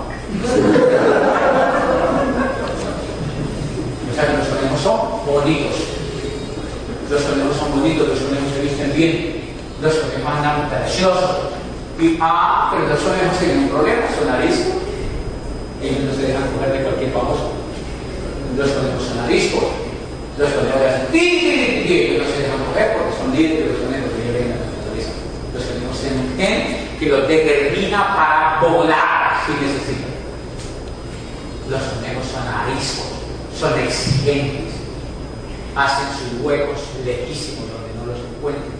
O sea, los conejos son bonitos. Los conejos son bonitos, los conejos se visten bien, los conejos andan preciosos. Pero los conejos tienen un problema, son ariscos. Ellos no se dejan coger de cualquier famoso. Los conejos son ariscos. Los conejos hacen ellos no se dejan coger porque son líderes, los conejos que viven en la naturaleza. Los conejos tienen un gen que los determina para volar si necesitan. Los conejos son ariscos, son exigentes, hacen sus huecos lejísimos donde no los encuentran.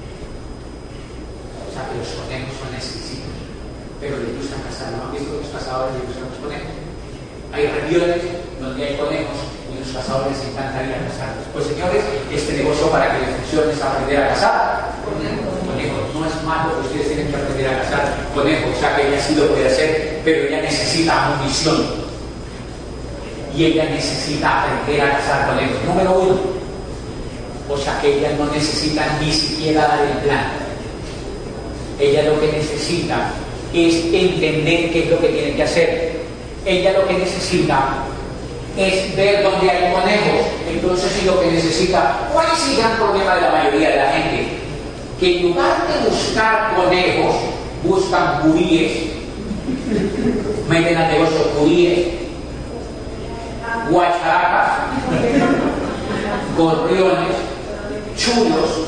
O sea que los conejos son exquisitos, pero les gusta cazar. ¿No han visto que los cazadores les gustan los conejos? Hay regiones donde hay conejos y los cazadores les encantaría cazarlos. Pues señores, este negocio para que les funcione es aprender a cazar. Conejos, no es malo que ustedes tienen que aprender a cazar conejos, o sea que ella sí lo puede hacer, pero ella necesita munición. Y ella necesita aprender a cazar conejos. Número 1. O sea que ella no necesita ni siquiera dar el plan. Ella lo que necesita es entender qué es lo que tiene que hacer. Ella lo que necesita es ver dónde hay conejos. Entonces, si lo que necesita, ¿cuál es el gran problema de la mayoría de la gente? Que en lugar de buscar conejos, buscan curíes, meten al negocio curíes, guacharacas, gorriones, chulos,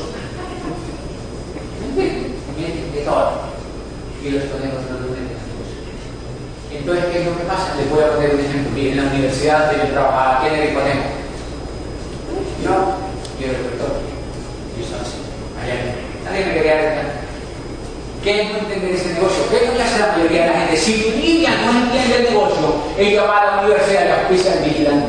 de todo. Y los conejos no lo meten. Entonces, ¿qué es lo que pasa? Les voy a poner un ejemplo. En la universidad donde yo trabajaba, ¿quién era el conejo? Yo era el rector. Yo estaba así, allá. Nadie me quería arreglar. ¿Qué es no entender ese negocio? ¿Qué es lo que hace la mayoría de la gente? Si tu niña no entiende el negocio, ella va a la universidad y auspicia al vigilante.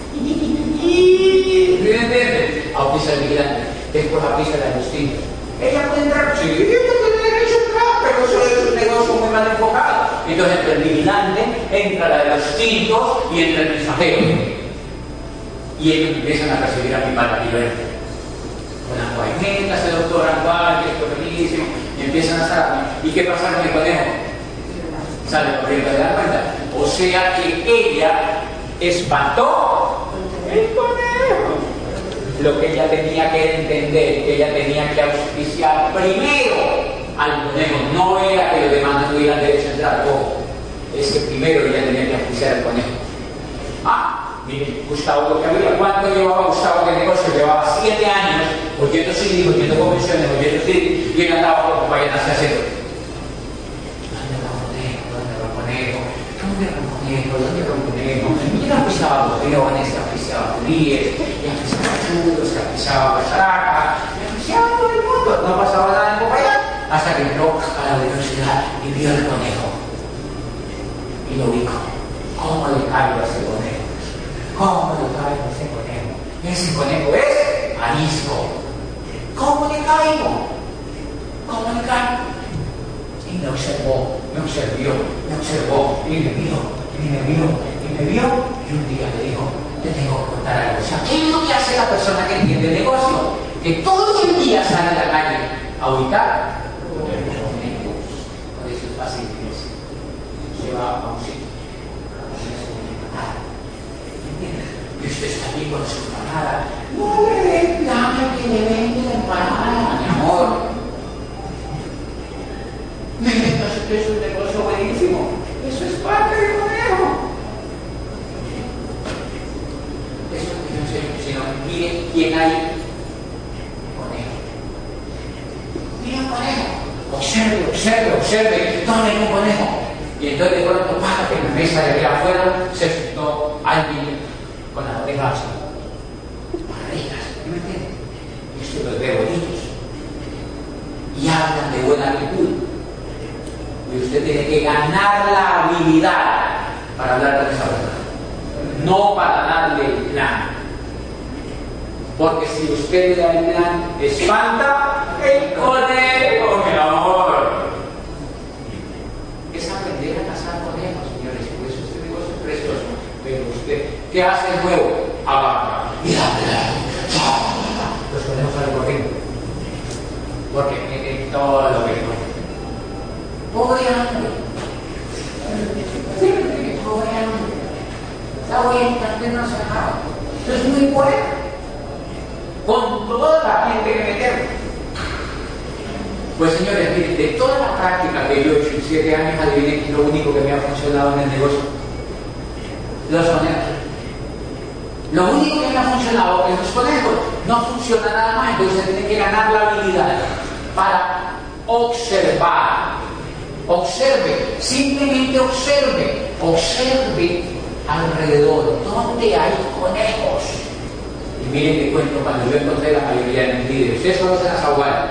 ¿No entiende? Auspicia al vigilante. Después auspicia al Agustín. Ella puede entrar, sí, ella tiene derecho a entrar, pero eso es un negocio muy mal enfocado. Entonces entra el vigilante, entra la de los tintos y entra el mensajero. Y ellos empiezan a recibir a mi padre y verde. Con las guainetas, el doctor Angual, que es buenísimo, y empiezan a estar. ¿Y qué pasa con el conejo? Sale corriendo de la cuenta. O sea que ella espantó el conejo. Lo que ella tenía que entender, que ella tenía que auspiciar primero al conejo. No era que los demás no tuvieran derecho a entrar. Ojo, es que primero ella tenía que auspiciar al conejo. Miren, Gustavo lo que había. ¿Cuánto llevaba Gustavo de negocio? Llevaba 7 años oyendo CD, oyendo convenciones, oyendo CD, y él andaba por compañeras haciendo. ¿Dónde lo conejo? ¿Dónde lo conejo? Y él pisaba botellones, pisaba fríes, pisaba chulos, pisaba bacharaca, pisaba todo el mundo. No pasaba nada en compañía, hasta que entró a la universidad y vio el conejo. Y lo dijo. ¿Cómo le caigo a ese conejo? ¿Cómo le caigo a ese conejo? Ese conejo es arisco. ¿Cómo le caigo? ¿Cómo le caigo? Y me observó, me observó, y me vio, y un día le dijo, te tengo que contar algo. O sea, ¿qué es lo que hace la persona que entiende el negocio? Que todo el día sale a la calle a ubicar conejos. Por eso es fácil que se va a un sitio. Y usted está aquí con su empanada. No le reclame que le vende la empanada, mi amor. Mire, eso es un negocio buenísimo. Eso es parte del conejo. Eso es lo que yo sé, sino mire quién hay. Conejo. Mire un conejo. Observe. ¿Dónde hay un conejo? Y entonces de pronto pasa que en la mesa de allá afuera se sentó alguien con las orejas amarillas, ¿me entiendes? Y usted los ve bonitos y hablan de buena actitud. Y usted tiene que ganar la habilidad para hablar con esa persona, no para darle el plan. Porque si usted le da el plan, espanta el conejo, mi amor. Es aprender a cazar conejos, señores, por eso este negocio es precioso. Pero usted, ¿qué hace el huevo? Agarra. Mira, los conejos salen corriendo. Porque tienen todo lo que no. Pobre hambre. Pobre hambre. Está bien, que no se acaba. Eso es muy bueno. Con toda la gente que metemos. Pues señores, miren, de toda la práctica que yo he hecho en 7 años, adivinen que es lo único que me ha funcionado en el negocio. Los conejos. Lo único que me ha funcionado es los conejos. No funciona nada más, entonces usted tiene que ganar la habilidad para observar. Observe, simplemente observe. Observe alrededor, ¿dónde hay conejos? Y miren que cuento, cuando yo encontré la mayoría de mis líderes, ustedes solo se las aguardan.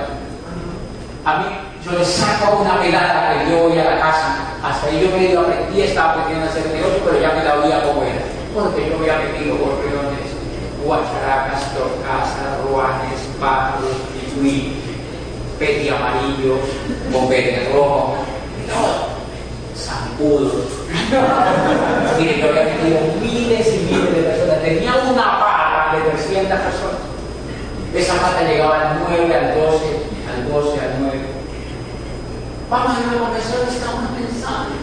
A mí, yo les saco una pelada que yo voy a la casa. Hasta ahí yo medio aprendí, estaba aprendiendo a hacer negocio, pero ya me la oía como era. Porque yo me había metido gorriones, guacharacas, torcasas, ruanes, pájaros, pichuí, peti amarillo, bombete rojo, todo. Zampudos. Miren, yo había metido miles y miles de personas. Tenía una pata de 300 personas. Esa pata llegaba al 9, al 12, al 9. Vamos a ir a la convención, estamos pensando.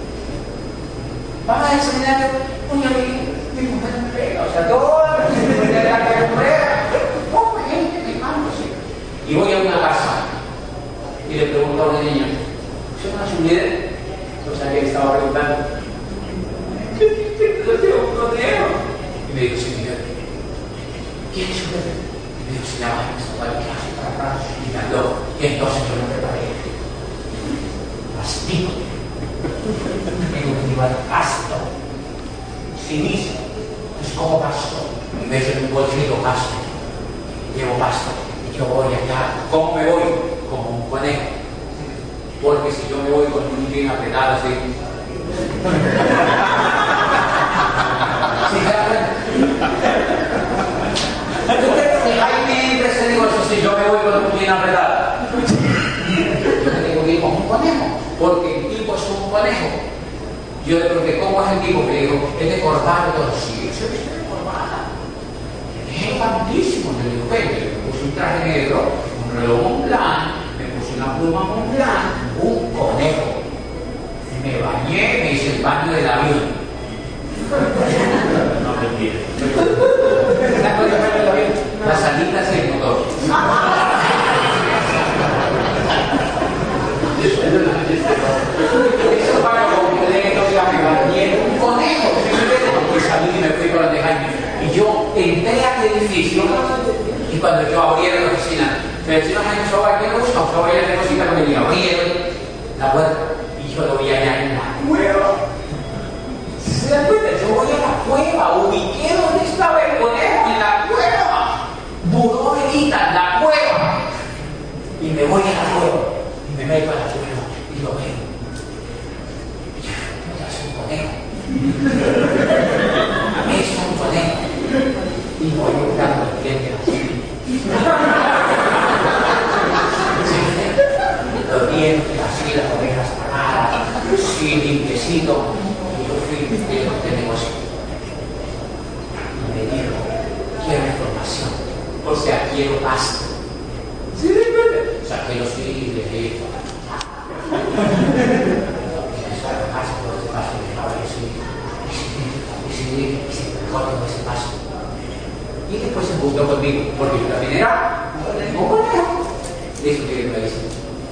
Vamos a examinar, oye, mi mujer me pega, o sea, toda la gente de la que me pega, poca gente quejándose. Y voy a una casa y le pregunto a una niña, ¿usted no es un líder? O sea, que le estaba preguntando, ¿qué tengo un conejo? Y me dijo, sí, líder. ¿Quién es usted? Y me dijo, se llama y me habló, y entonces yo lo preparé. Pastico. Tengo que llevar pasto. Cinismo. Es como pasto. En vez de un bolsito pasto. Llevo pasto. Y yo voy allá. ¿Cómo me voy? Como un conejo. Porque si yo me voy con un jean apretado así. ¿Sí se da cuenta? Jaime entra ese negocio si yo me voy con un jean apretado. Yo tengo que ir como un conejo. Porque el tipo es un conejo. Yo le pregunté, ¿cómo es el tipo? Me dijo, es de corbata. Sí, yo soy de corbata. Es elegantísimo. Le digo, me puse un traje negro, un reloj Montblanc, me puse una pluma Montblanc, un conejo. Me bañé, me hice el baño del avión. No mentira. ¿Sabes cuál es el baño del avión? Las alitas y el motor. Eso para completo, ya me bañé un conejo. Porque salí y me fui con los de Jaime. Y yo entré a aquel edificio y cuando yo abría la oficina, me decía, ¿qué me gusta? Yo voy a la cosita que me diga, abrieron la puerta y yo lo vi allá en la cueva. ¿Se dan cuenta? Yo voy a la cueva, ubiqué donde estaba el conejo, en la cueva. Buró Benita, la cueva. Y me voy a la cueva y me meto a la cueva y lo veo. Y yo, es un conejo. Es un conejo. Y voy buscando el cliente así. Los dientes así, las orejas paradas, así limpiecito. Y yo fui de negocio. Y me dijo, quiero información. O sea, quiero pasta. ¿Sí? Saqué los libros de esto. Y después se juntó conmigo, porque yo también era un conejo. Eso que me dice.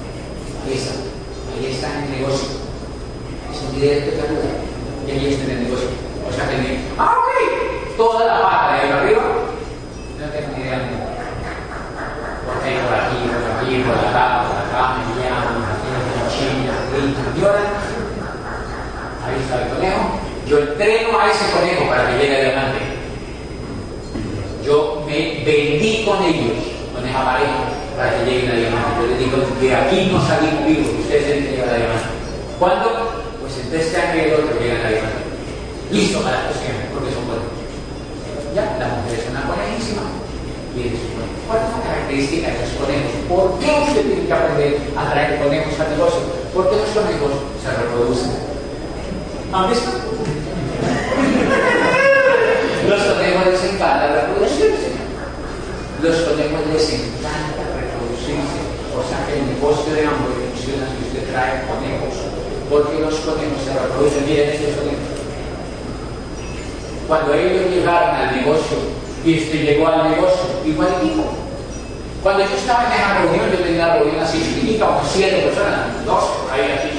Ahí está en el negocio. Es un día espectacular. Y ahí está en el negocio. O sea, que ok, toda la pata de ahí arriba, no tengo ni idea. Porque por aquí, por acá, me llaman, me chillan, gritan, lloran. Ahí está el conejo. Yo entreno a ese conejo para que llegue a diamante. Yo me vendí con ellos, con esa pareja, para que lleguen a diamante. Yo les digo que aquí no salimos vivos, ustedes tienen que llegar a diamante. ¿Cuándo? Pues entre este año y el otro llegan a diamante. Listo para los siempre, porque son buenos. Ya, las mujeres son una conejísima. ¿Cuál es la característica de los conejos? ¿Por qué usted tiene que aprender a traer conejos al negocio? Porque los conejos se reproducen. ¿Han visto? Los conejos les encanta reproducirse. Los conejos les encanta reproducirse. O sea que el negocio de hambre funciona si usted trae conejos. Porque los conejos se reproducen. Miren estos conejos. Cuando ellos llegaron al negocio, y llegó al negocio, igualito. Cuando yo estaba en esa reunión, yo tenía una reunión así chiquitica, como 7 personas, 12, ahí así.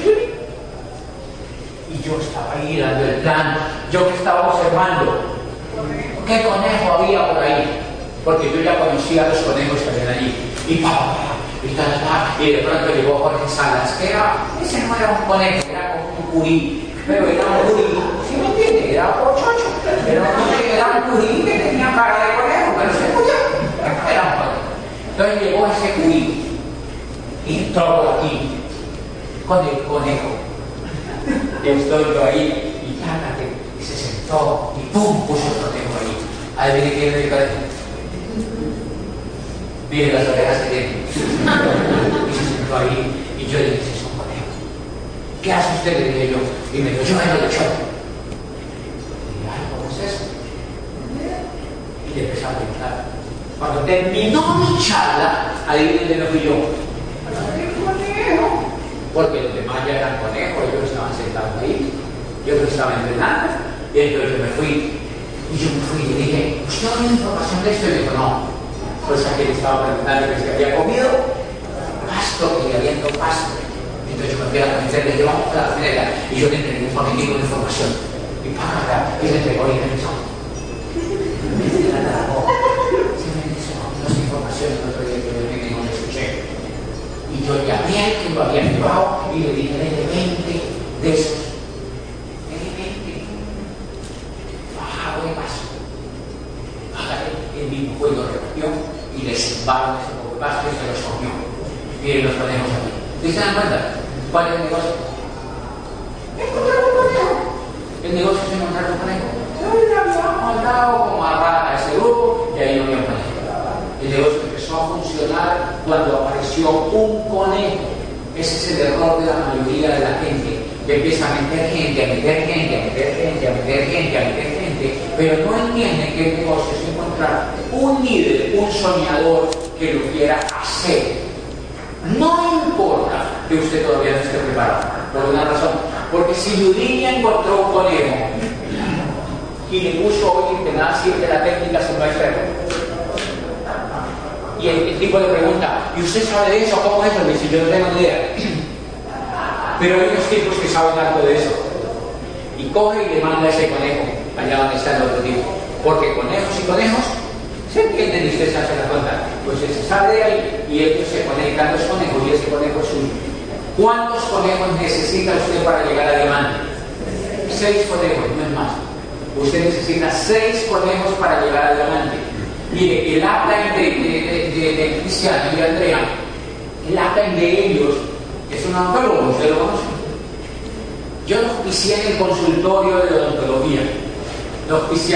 Y yo estaba ahí dando el plan, yo que estaba observando qué conejo había por ahí, porque yo ya conocía a los conejos que habían allí. Y y de pronto llegó Jorge Salas, que ese no era un conejo, era como un curí, pero era un curí, ¿sí me entiende? Era otro chocho, pero era un curí que tenía cara de conejo, pero se podía, era un conejo. Entonces llegó ese curí y entró aquí con el conejo. Y estoy yo ahí y se sentó y ¡pum! Puso el conejo ahí. Adivine quién es el conejo. Miren las orejas que tiene. Y se sentó ahí y yo le dije, es un conejo. ¿Qué hace usted? Le dije yo. Y me dijo, yo me lo echo. Y dije, ay, ¿cómo es eso? Y le empecé a preguntar. Cuando terminó mi charla, adivinen de lo fui yo. Conejo. Porque los demás ya eran conejos, ellos estaban sentados ahí, yo estaba entrenando, y entonces yo me fui, y le dije, ¿usted no tiene información de esto? Y me dijo, no. Pues aquel estaba preguntando que se había comido pasto, que había ido pasto. Entonces yo me fui a la cafetería, le dije, vamos a la cafetería, y yo le entregué un paquetico de información. Y para acá, y le entregó y me dijo, me dijo, se me dijo, no sé información, no estoy de no me escuché. Y yo llamé al que lo había llevado y le dije, dele 20 de esos. Dele 20. Bajado de paso. Él mismo fue y lo recogió y le zumbaron ese poco de pasto y se los comió. Miren los conejos aquí. ¿Se dan cuenta? ¿Cuál es el negocio? Encontrar un conejo. El negocio es encontrar un conejo. Yo le había mandado como a rata a ese grupo y ahí no había un conejo. El negocio empezó a funcionar cuando apareció un conejo. Ese es el error de la mayoría de la gente, que empieza a meter gente, a meter gente, a meter gente, a meter gente, a meter gente, pero no entienden que el negocio es encontrar un líder, un soñador que lo quiera hacer. No importa que usted todavía no esté preparado, por una razón, porque si Yudinia encontró un conejo y le puso hoy en penal siempre la técnica se va a hacer. Y el tipo le pregunta, ¿y usted sabe de eso? ¿Cómo es eso? Dice, yo no tengo ni idea. Pero hay unos tipos que saben algo de eso. Y coge y le manda ese conejo allá donde está el otro tipo. Porque conejos y conejos se entienden y usted se hace la cuenta. Pues él se sale de ahí y ellos se conectan los conejos y ese conejo es suyo. ¿Cuántos conejos necesita usted para llegar a diamante? 6 conejos, no es más. Usted necesita 6 conejos para llegar a diamante. Mire, el upline de Cristiano y de Andrea, el upline de ellos es un odontólogo, ¿usted lo conoce? Yo lo auspicié en el consultorio de odontología. Lo auspicié.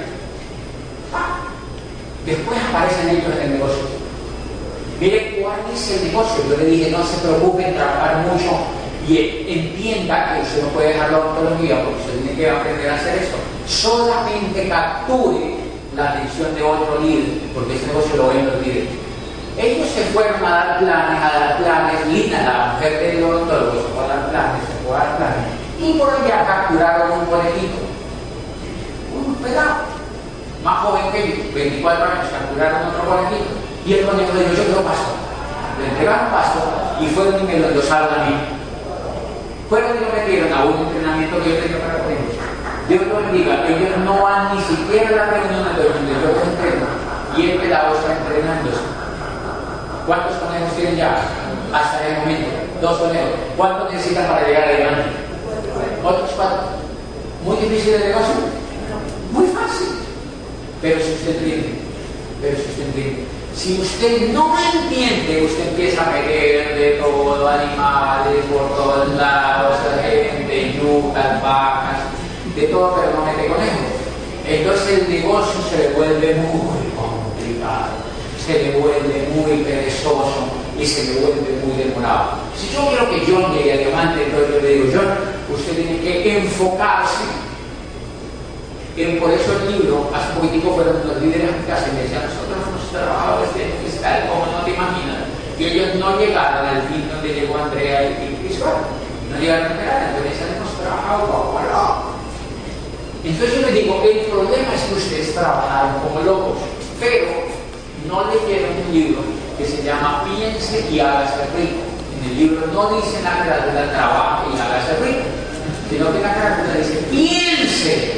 Después aparecen ellos en el negocio. Mire cuál es el negocio. Yo le dije, no se preocupen, trabajar mucho y entienda que usted no puede dejar la odontología porque usted tiene que aprender a hacer esto. Solamente capture la atención de otro líder, porque ese negocio lo ven los líderes. Ellos se fueron a dar planes, Lina, la mujer del odontólogo, se fue a dar planes, y por allá capturaron un conejito, un pelado, más joven que yo, 24 años, capturaron otro conejito, y el conejo dijo, yo quiero pasto. Le entregaron pasto y fueron y me lo endosaron a mí. Fueron y lo metieron a un entrenamiento que yo tenía para conejos. Dios lo bendiga, ellos no van ni siquiera a la reunión de donde yo los entreno y el pelado está entrenándose. ¿Cuántos conejos tienen ya? Hasta el momento, 2 conejos. ¿Cuántos necesitan para llegar adelante? Otros 4. ¿Muy difícil el negocio? Muy fácil. Pero si usted entiende, si usted no entiende, usted empieza a meter de todo, animales por todos lados, gente, yucas, vacas, de todo, pero no mete conejos. Entonces el negocio se le vuelve muy complicado, se le vuelve muy perezoso y se le vuelve muy demorado. Si yo quiero que John llegue a diamante, entonces yo le digo, John, usted tiene que enfocarse. Por eso el libro, hace poquitico fueron los líderes africanos y me decían, nosotros hemos trabajado este fiscal, como no te imaginas, que ellos no llegaron al fin donde llegó Andrea y Cristóbal, no llegaron a llegar, entonces hemos trabajado como locos. Entonces yo les digo, el problema es que ustedes trabajaron como locos, pero no leyeron un libro que se llama Piense y hágase rico. En el libro no dice la carátula trabaje y hágase rico, sino que la carátula dice piense.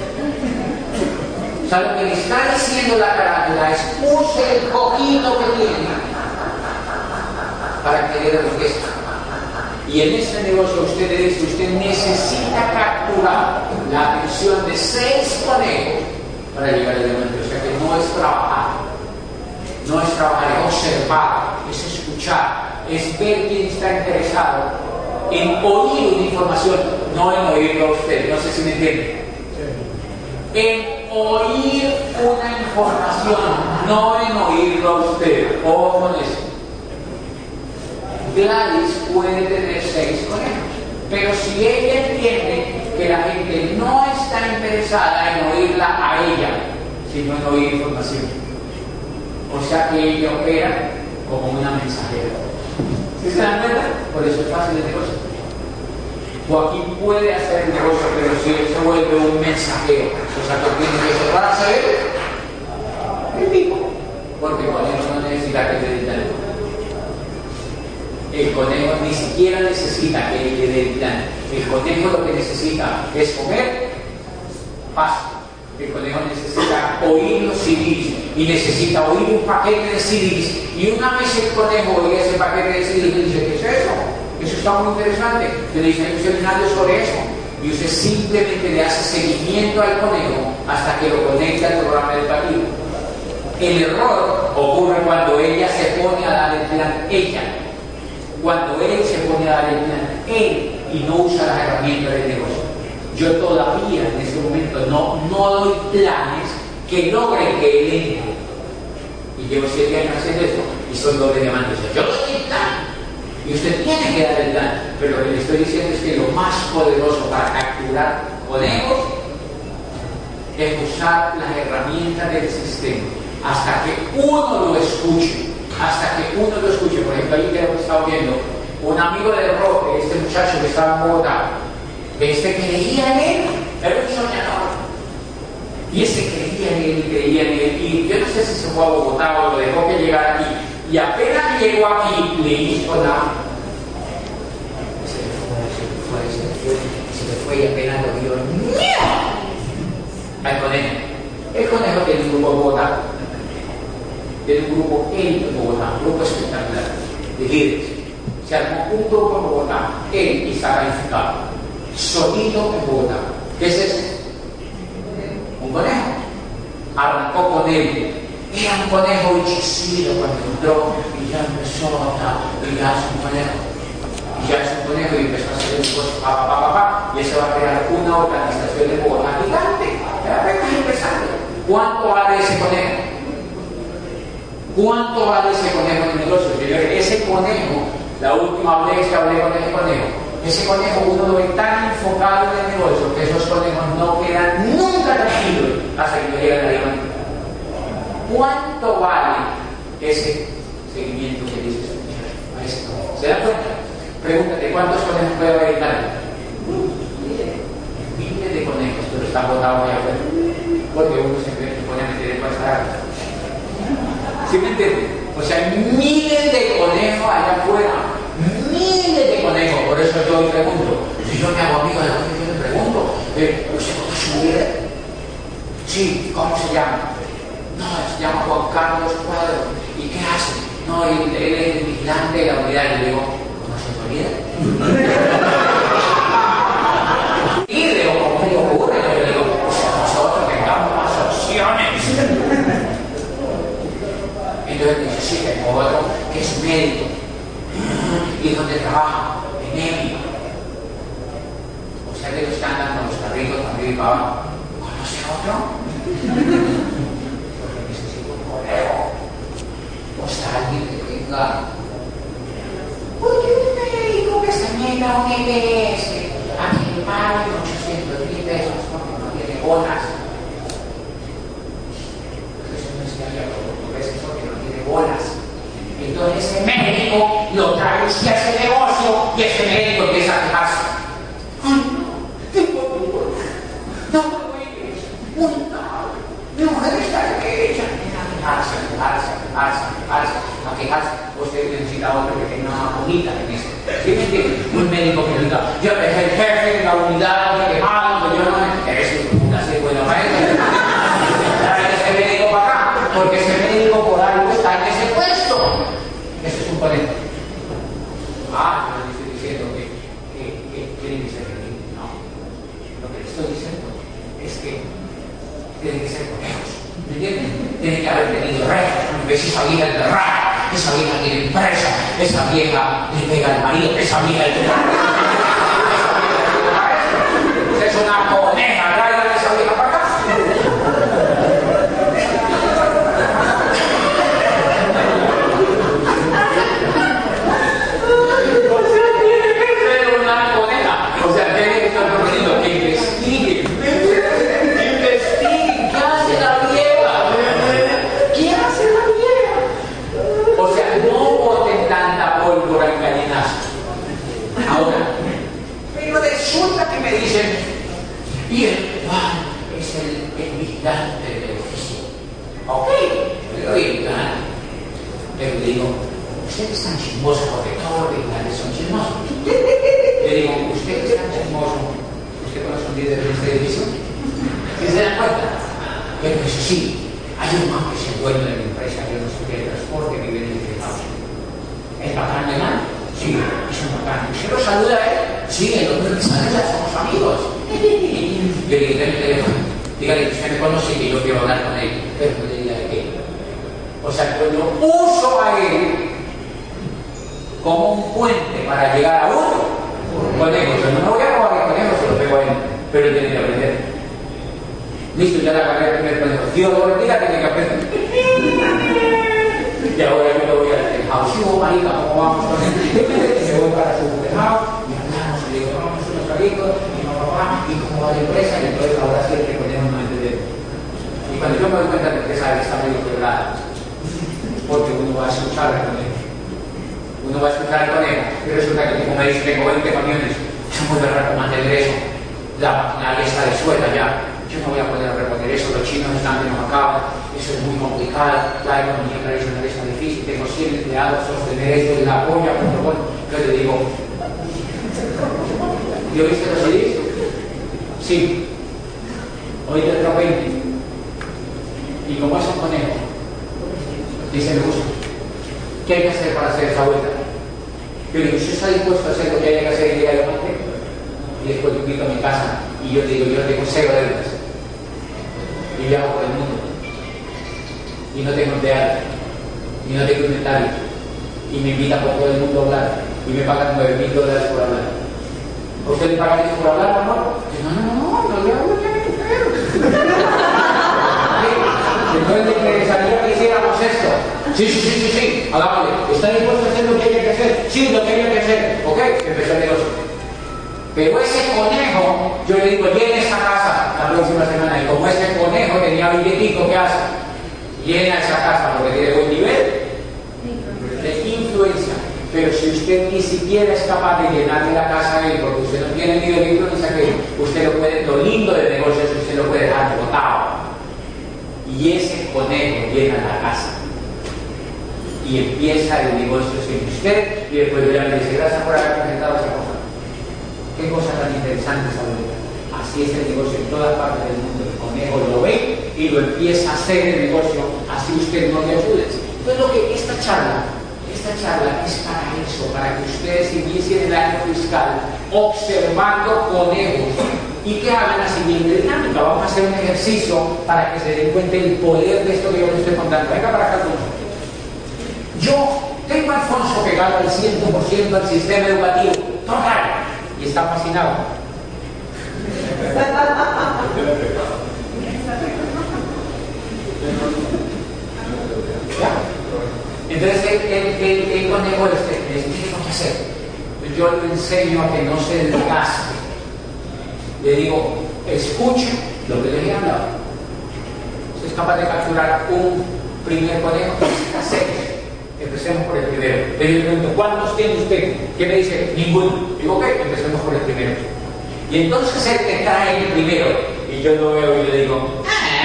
O sea, lo que le está diciendo la carátula es use el poquito que tiene para adquirir riqueza. Y en este negocio usted necesita capturar la atención de 6 conejos para llegar al diamante. O sea que no es trabajar, es observar, es escuchar, es ver quién está interesado en oír una información, no en oírlo a usted. No sé si me entiende. En oír una información, no en oírlo a usted. Ojo con eso. Gladys puede tener 6 conejos, pero si ella entiende que la gente no está interesada en oírla a ella, sino en oír información, o sea que ella opera como una mensajera. ¿Sí se dan cuenta? Por eso es fácil el negocio. Joaquín puede hacer el negocio, pero si él se vuelve un mensajero, o sea que tiene que ser para saber el tipo, porque el conejo no necesita que le den dinero. El conejo ni siquiera necesita que le den dinero. El conejo lo que necesita es comer pasto. El conejo necesita oír los CDs y necesita oír un paquete de CDs. Y una vez el conejo oye ese paquete de CDs y dice, ¿qué es eso? Eso está muy interesante. Te dice, hay un seminario sobre eso. Y usted simplemente le hace seguimiento al conejo hasta que lo conecte al programa educativo. El error ocurre cuando ella se pone a dar el plan ella. Cuando él se pone a dar el plan él y no usa las herramientas del negocio. Yo todavía en este momento no doy planes que logren que él entre. Y llevo 7 años haciendo esto y soy doble diamante. Yo doy el plan. Y usted tiene que dar el plan, pero lo que le estoy diciendo es que lo más poderoso para capturar conejos es usar las herramientas del sistema hasta que uno lo escuche. Por ejemplo, ahí creo que estaba viendo un amigo de Roque, este muchacho que estaba en Bogotá, creía en él, era un soñador. Y creía en él, y yo no sé si se fue a Bogotá o lo dejó que llegara aquí. Y apenas llegó aquí, le hizo nada. Se le fue y apenas lo vio. Al conejo. El conejo tiene un grupo en Bogotá, tiene un grupo en Bogotá, un grupo espectacular de líderes. Se armó un grupo en Bogotá, él y está calificado, solito en Bogotá. ¿Qué es ese? Un conejo. Arrancó con él. Era un conejo bichicido cuando entró y ya empezó a hablar, y ya es un conejo. Y ya es un conejo y empezó a hacer un cosa, y eso va a crear una organización de Bogotá gigante. Era apenas empezando. ¿Cuánto vale ese conejo? ¿Cuánto vale ese conejo en el negocio? Señores, ese conejo, la última vez que hablé con ese conejo uno lo ve tan enfocado en el negocio que esos conejos no quedan nunca tranquilos hasta que no llegan a la diamante. ¿Cuánto vale ese seguimiento que dices? ¿Se dan cuenta? Pregúntate, ¿cuántos conejos puede haber en Italia? Miles de conejos, pero están botados allá afuera. Porque uno se pone a meter en pasar. ¿Sí me entienden? O sea, hay miles de conejos allá afuera. Miles de conejos. Por eso yo me pregunto. Si yo me hago amigo de la gente, yo me pregunto. ¿Usted conoce su líder? Sí, ¿cómo se llama? No, se llama Juan Carlos Cuadro. ¿Y qué hace? No, él es el vigilante de la unidad. Y le digo, ¿conoce tu líder? Y le digo, ¿cómo le ocurre? Y le digo, pues nosotros tengamos más opciones. Entonces dice, sí, tengo otro que es médico. ¿Y dónde trabaja? En Épica. O sea que los que andan con los carritos también y para abajo. ¿Conoce a otro? Porque necesito un correo. O sea, alguien que tenga. ¿Por qué un médico que se meta a un EPS a que le paguen 800.000 pesos porque no tiene bolas? Eso no es que haya portugués, porque no tiene bolas. Entonces ese médico lo trae usted a ese negocio y ese médico empieza a quejarse. ¡Ay, no! ¡Tengo no me duele! ¡Muy mal! ¡Mi mujer está hecha! A quejarse. Usted necesita otro que tenga una bonita en eso. ¿Sí me entiende? Un médico que diga, yo es el jefe de la unidad de quemado, que yo no me... Eso es una serie buena maestra. Trae ese médico para acá, porque ese médico por algo está en ese puesto. Eso es un conejo. Ah, yo no le estoy diciendo que tiene que ser feliz. No. Lo que le estoy diciendo es que tienen que ser conejos. ¿Me entienden? Tiene que haber tenido rejas. ¿Ves esa vieja es de raja? Esa vieja tiene empresa. Esa vieja le pega al marido. Esa vieja es de es una coneja. Traigan esa vieja para acá. Y el cual es el vigilante del edificio. Ok, pero vigilante. Le digo, usted es tan chismoso porque todos los vigilantes son chismosos. Le digo, usted es tan chismoso. ¿Usted conoce un líder de este edificio? ¿Sí se dan cuenta? Pero eso sí, hay un man que se dueño de la empresa, yo no sé qué, de transporte, que vive en el house. ¿Es bacán de man? Sí, es un bacán. ¿Usted lo saluda a él? Sí, el otro que saluda, somos amigos. Yo le dije, el teléfono, dígale que usted me conoce y que yo quiero hablar con él. Pero no le diga de qué. O sea, yo lo uso a él como un puente para llegar a uno. Conejo, yo no me voy a robar el conejo, se lo pego a él, pero él tiene que aprender. Listo, ya la agarré el primer conejo. Dios lo bendiga, tiene que aprender. Y ahora yo lo voy al house. Sí, marica, ¿cómo vamos con él? Me voy para su house y hablamos, le digo, vamos unos traguitos. Y cómo va la empresa, y entonces ahora sí el que ponemos no entender. Y cuando yo me doy cuenta de la empresa está medio quebrada, porque uno va a escuchar al conejo. Uno va a escuchar al conejo, y resulta que como me dice, tengo 20 camiones, es muy barato mantener eso. La maquinaria está desuelta ya. Yo no voy a poder reponer eso, los chinos están que nos acaban, eso es muy complicado, la economía tradicional es tan difícil, tengo 100 empleados, sostener esto de la polla, yo le digo, ¿yo viste los CDs? Sí. Hoy te otro 20. Y como es un conejo, dice, me gusta. ¿Qué hay que hacer para hacer esa vuelta? Yo digo, ¿usted está dispuesto a hacer lo que haya que hacer diariamente? Y después yo invito a mi casa y yo digo, yo tengo 0 deudas. Y viajo por el mundo. Y no tengo empleados. Y no tengo inventario. Y me invitan por todo el mundo a hablar. Y me pagan $9,000 por hablar. ¿A usted le pagan eso por hablar, amor? No le hablo ya ni usted. Entonces le interesaría que hiciéramos esto. Sí, hagámosle. ¿Está dispuesto a hacer lo que haya que hacer? Sí, lo que haya que hacer. Ok, empezó el negocio. Pero ese conejo, yo le digo, llena esa casa la próxima semana. Y como ese conejo tenía billetico, ¿qué hace? Llena esa casa porque tiene buen nivel de influencia. Pero si usted ni siquiera es capaz de llenarle la casa a él, porque usted no tiene ni de libro ni saqueo, usted lo puede, lo lindo del negocio es que usted lo puede dejar botado. Y ese conejo llena la casa. Y empieza el negocio sin usted, y después le dice, gracias por haber presentado esa cosa. Qué cosa tan interesante esa vuelta. Así es el negocio en todas partes del mundo. El conejo lo ve y lo empieza a hacer el negocio, así usted no le ayude. Entonces lo que esta charla es para eso, para que ustedes inicien el año fiscal observando conejos y que hagan la siguiente dinámica. Vamos a hacer un ejercicio para que se den cuenta el poder de esto que yo les estoy contando. Venga para acá, Alfonso. Yo tengo a Alfonso pegado al 100% al sistema educativo total y está fascinado. Entonces el conejo les dice lo que hacer. Yo le enseño a que no se desgaste. Le digo, escuche lo que le he hablado. Usted es capaz de capturar un primer conejo que necesita 6. Empecemos por el primero. Le pregunto, ¿cuántos tiene usted? ¿Qué me dice? Ninguno. Digo, ok, empecemos por el primero. Y entonces él te trae el primero. Y yo lo veo y le digo,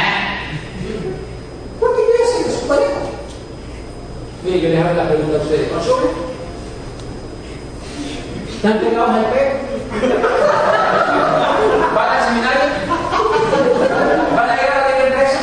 ¿por qué yo ya sé que es un conejo? Mire, yo les hago la pregunta a ustedes. ¿No sube? ¿Están pegados al pelo? ¿Van al seminario? ¿Van a llegar a la empresa?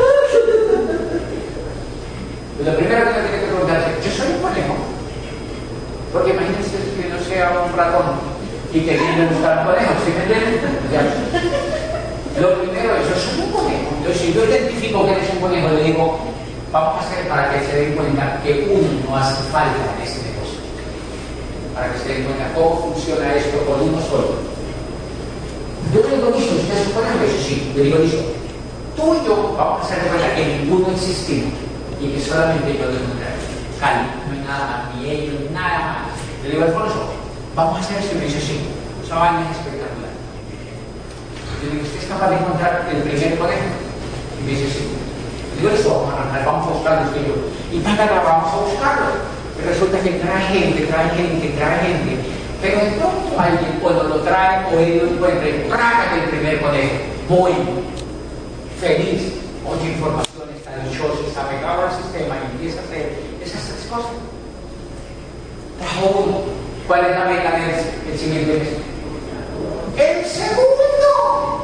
Lo primero que me tiene que preguntar es, ¿yo soy un conejo? Porque imagínense que no sea un ratón y que viene a buscar un conejo, ¿sí me entienden? Lo primero es, yo soy un conejo. Entonces, si yo identifico que eres un conejo, le digo, vamos a hacer para que se den cuenta que uno no hace falta en este negocio. Para que se den cuenta cómo funciona esto con uno solo. Yo le digo, listo, ¿usted es un conejo? Yo sí, le digo, listo. Tú y yo vamos a hacer de cuenta que ninguno existimos y que solamente yo debo entrar. Cali, no hay nada más, ni ellos, nada más. Le digo, Alfonso, vamos a hacer esto y me dice, sí, esa vaina es espectacular. Le digo, ¿usted es capaz de encontrar el primer conejo? Y me dice, sí. Le digo, eso vamos a arrancar, vamos a buscarlo usted y yo. Y vamos a buscarlo. Pero resulta que trae gente. Pero de pronto alguien, cuando lo trae o él lo encuentra, trágate el primer conejo. Voy, feliz, oye información, está dichoso, está pegado al sistema y empieza a hacer esas 3 cosas. Trajo uno. ¿Cuál es la meta del siguiente mes? ¡El segundo!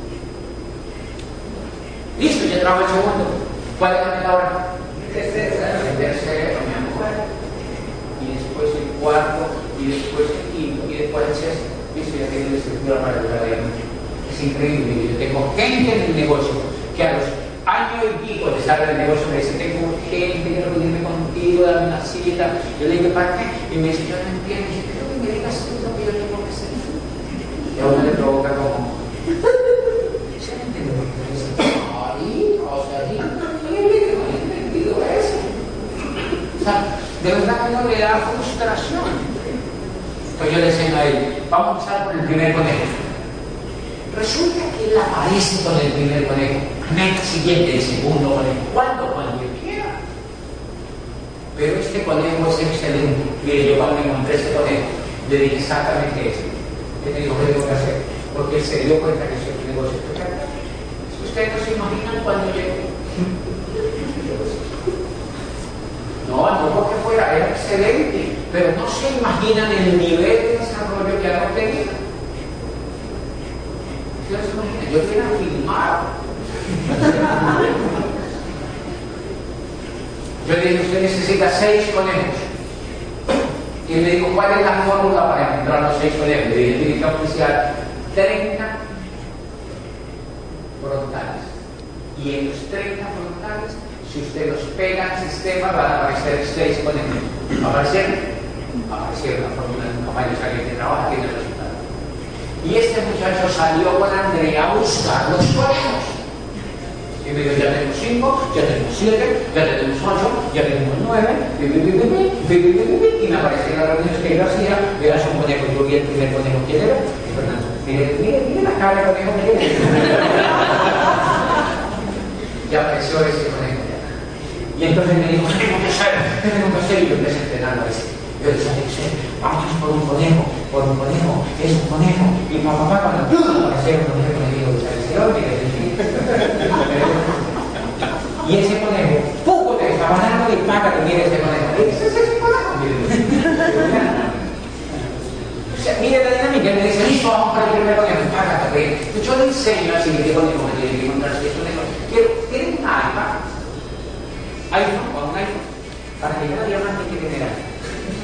Listo, ya trajo el segundo. ¿Cuál es la meta ahora? El tercero, mi amor. Y después el cuarto, y después el quinto, y después el sexto. Listo, ya tengo la estructura para ayudar a ellos. Es increíble. Yo tengo gente en el negocio que a los años y pico de estar en el negocio me dice, tengo gente que reunirme contigo, darme una cita. Yo le digo, ¿para qué? Y me dice, yo no entiendo. Y yo creo que me digas lo que yo tengo que hacer. Y a uno le provoca como, ¿se me entiende lo que dice? Ay, o sea, que no he entendido eso. O sea, de verdad que no le da frustración. Entonces yo le enseño a él, vamos a empezar por el primer conejo. Resulta que él aparece con el primer conejo. Meta siguiente, el segundo conejo. ¿Cuándo? Cuando él quiera. Pero este conejo es excelente. Mire, yo cuando encontré ese conejo, le dije exactamente eso. Él me dijo, ¿qué tengo que hacer? Porque él se dio cuenta que es un negocio espectacular. Ustedes no se imaginan cuando llegó. No porque fuera, era excelente, pero no se imaginan el nivel de desarrollo que han obtenido. Ustedes se imaginan, yo tenía filmado. Yo le dije, usted necesita 6 conejos. Y él me dijo, ¿cuál es la fórmula para encontrar los 6 conejos? Le dije, tiene que apreciar 30 frontales. Y en los 30 frontales, si usted los pega al sistema, van a aparecer 6 conejos. ¿Aparecieron? Aparecieron. La fórmula nunca falla, o sea, que el que trabaja tiene el resultado. Y este muchacho salió con Andrea a buscar los conejos. Y me dijo, ya tenemos 5, ya tenemos 7, ya tenemos 8, ya tenemos 9, y me aparecían las reuniones que yo hacía, veas un conejo, yo vi el primer conejo, ¿quién era? Y Fernando, mire la cara de conejo que tiene. Y apareció ese conejo. Y entonces me dijo, ¿qué tengo que hacer? Y yo empecé a entrenarlo a ese. Yo decía, vamos por un conejo, es un conejo. Y papá, cuando aparecieron un conejo, me dijo, y ese conejo, poco te estaba dando y págate, mire ese conejo. Ese es ese conejo, mire la dinámica, me dice, listo, vamos para el primer conejo, págate. Yo le enseño al siguiente conejo, me tiene que encontrar si es conejo. ¿Tienen un iPad? iPhone, con un iPhone, para que yo no diga más que tiene el iPhone.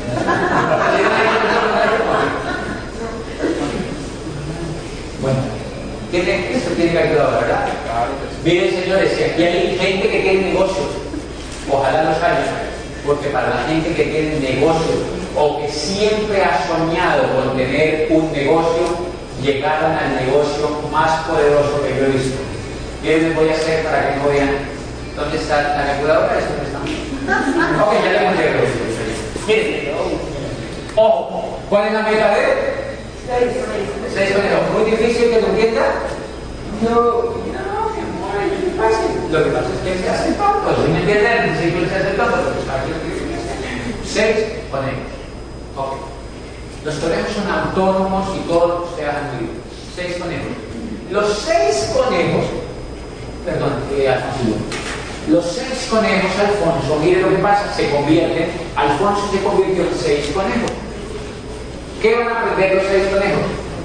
Bueno, esto tiene que ayudar, ¿verdad? Miren, señores, si aquí hay gente que tiene negocios, ojalá los haya, porque para la gente que tiene negocios o que siempre ha soñado con tener un negocio, llegaron al negocio más poderoso que yo he visto. ¿Qué les voy a hacer para que no vean? ¿Dónde está la calculadora? ¿Esto no está? Ok, ya le conté. Miren, ojo, ¿cuál es la meta de él? 6 conejos. ¿Muy difícil que lo entienda? No, mi amor, es fácil. Lo que pasa es que se hace tonto. Si me entienden, al principio se hace tonto, pero es fácil que se hace. 6 conejos. Ok. Los conejos son autónomos y todo lo que usted haga muy bien. 6 conejos. Los 6 conejos, perdón, Alfonso. Los 6 conejos, Alfonso, mire lo que pasa, se convierten, Alfonso se convirtió en 6 conejos. ¿Qué van a aprender los 6 conejos?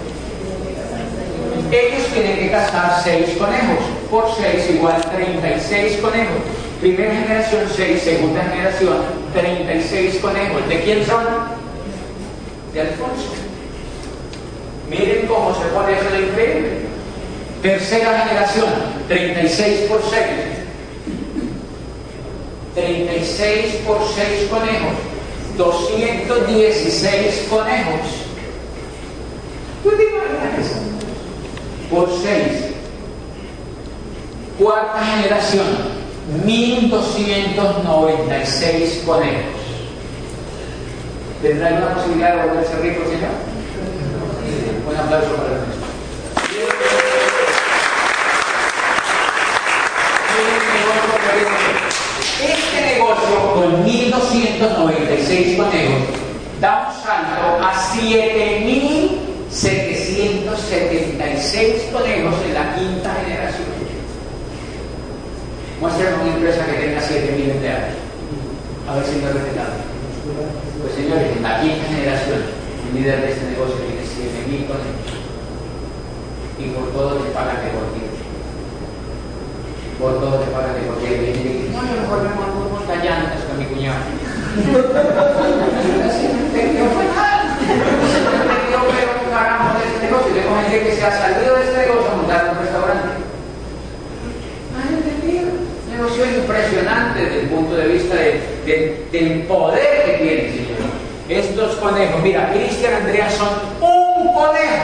Ellos tienen que cazar 6 conejos. Por 6 igual 36 conejos. Primera generación 6, segunda generación 36 conejos. ¿De quién son? De Alfonso. Miren cómo se pone eso de increíble. Tercera generación, 36 por 6. 36 por 6 conejos. 216 conejos. ¿Tú te imaginas eso? Por 6. Cuarta generación, 1296 conejos. ¿Tendrá alguna posibilidad de volverse rico, señor? Un aplauso para el nuestro. Este negocio con 1296 conejos da un salto a 7776 conejos en la quinta generación. Muéstrame una empresa que tenga 7000 empleados. A ver si me he respetado. Pues señores, en la quinta generación, el líder de este negocio tiene 7000 conejos. Y por todo les pagan de por ti. Por todo te pagan de porque hay gente que dice, no, yo mejor me monta llantas con mi cuñado. Pero hagamos de este negocio. Tengo gente que se ha salido de este negocio a montar un restaurante. ¿Han entendido? Un negocio impresionante desde el punto de vista del poder que tiene, señor. Estos conejos, mira, Cristian y Andrea son un conejo.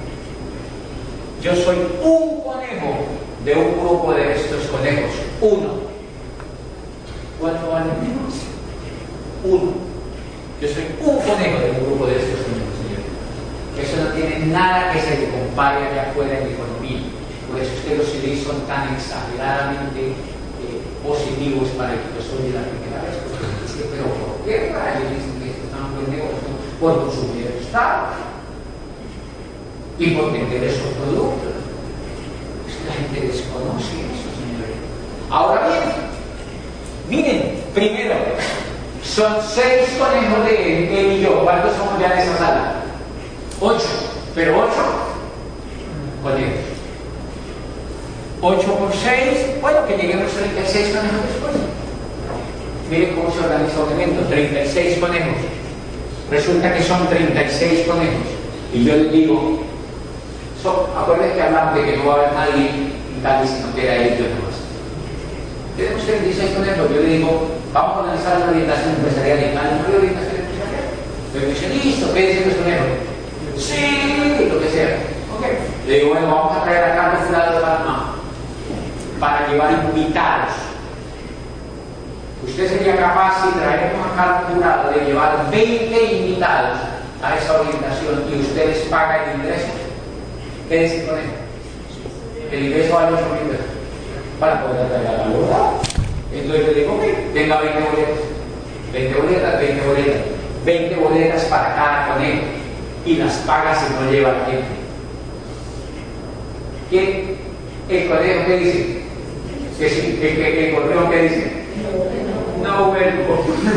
Yo soy un conejo de un grupo de estos conejos. 1. ¿Cuánto vale menos? 1. Yo soy un conejo de un grupo de estos conejos, señor. Eso no tiene nada que se le compare allá afuera en la economía. Por eso es que los CDs son tan exageradamente positivos para el que yo soy de la primera vez. Porque dice, pero ¿por qué rayos dicen que esto es tan buen negocio? Por consumir el Estado y por vender esos productos. La gente desconoce eso, señores. Ahora bien, miren, primero, son 6 conejos de él y yo. ¿Cuántos somos ya en esa sala? 8. Pero 8 conejos. 8 por 6, bueno, que lleguemos a 36 conejos después. Miren cómo se organiza un evento, 36 conejos. Resulta que son 36 conejos. Y yo les digo, acuérdense que hablamos de que no va a haber nadie en Cali si no queda ellos nomás. Tenemos 36 conejos. Yo le digo, vamos a organizar una orientación empresarial en Cali. ¿No hay orientación empresarial? Pero me dice, listo, ¿qué dicen los conejos? Sí, lo que sea. Okay. Le digo, bueno, vamos a traer a Carlos Fulano de Panamá para llevar invitados. Usted sería capaz, si traemos a Carlos Jurado, de llevar 20 invitados a esa orientación y ustedes pagan el ingreso. ¿Qué dicen con eso? El ingreso vale 8.000 pesos para poder traer a Carlos Jurado. Entonces le digo, ok, tenga 20 boletas. 20 boletas, 20 boletas. 20 boletas para cada conejo. Y las paga si no lleva la gente. ¿Quién? ¿El conejo qué dice? Que sí, el conejo qué dice? No vuelvo.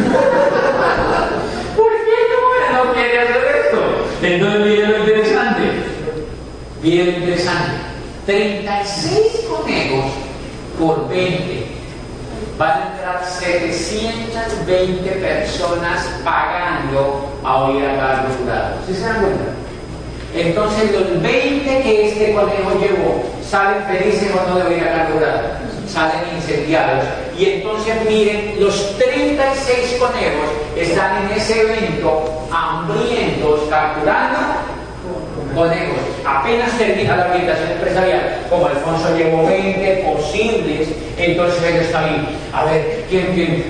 ¿Por qué no quiere hacer esto? Entonces miren lo interesante. Miren lo interesante. 36 conejos por 20. Van a entrar 720 personas pagando a oír a Carlos Jurado. ¿Sí se dan cuenta? Entonces los 20 que este conejo llevó salen felices o no de oír a Carlos Jurado. Salen incendiados. Y entonces miren, los 36 conejos están en ese evento hambrientos, capturando conejos. Apenas termina la orientación empresarial, como Alfonso llevó 20 posibles, entonces ellos están ahí. A ver, ¿quién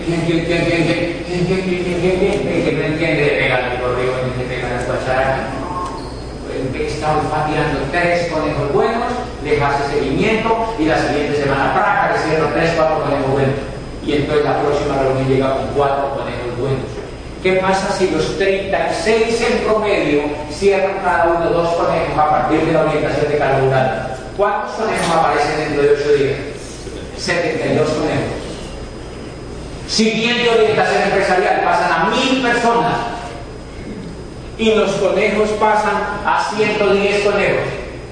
no entiende? Pégale el correo, que pega la cuchara. Está olfateando 3 conejos buenos, les hace seguimiento y la siguiente semana praca, le cierran 3, 4 conejos buenos. Y entonces la próxima reunión llega con 4 conejos buenos. ¿Qué pasa si los 36 en promedio cierran cada uno 2 conejos a partir de la orientación de Carlos Jurado? ¿Cuántos conejos aparecen dentro de 8 días? 72 conejos. Siguiente orientación empresarial, pasan a 1000 personas. Y los conejos pasan a 110 conejos.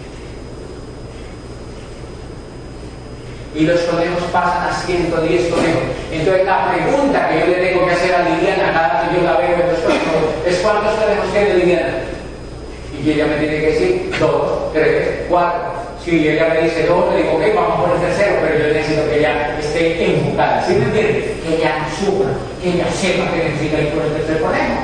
Y los conejos pasan a 110 conejos. Entonces la pregunta que yo le tengo que hacer a Liliana cada que yo la veo en los conejos es ¿cuántos conejos tiene Liliana? Y ella me tiene que decir 2, 3, 4. Si ella me dice 2, le digo ok, vamos por el tercero, pero yo necesito que ella esté enfocada. ¿Sí me entiende? Que ella no sufra, que ella sepa que necesita ir por el tercer conejo.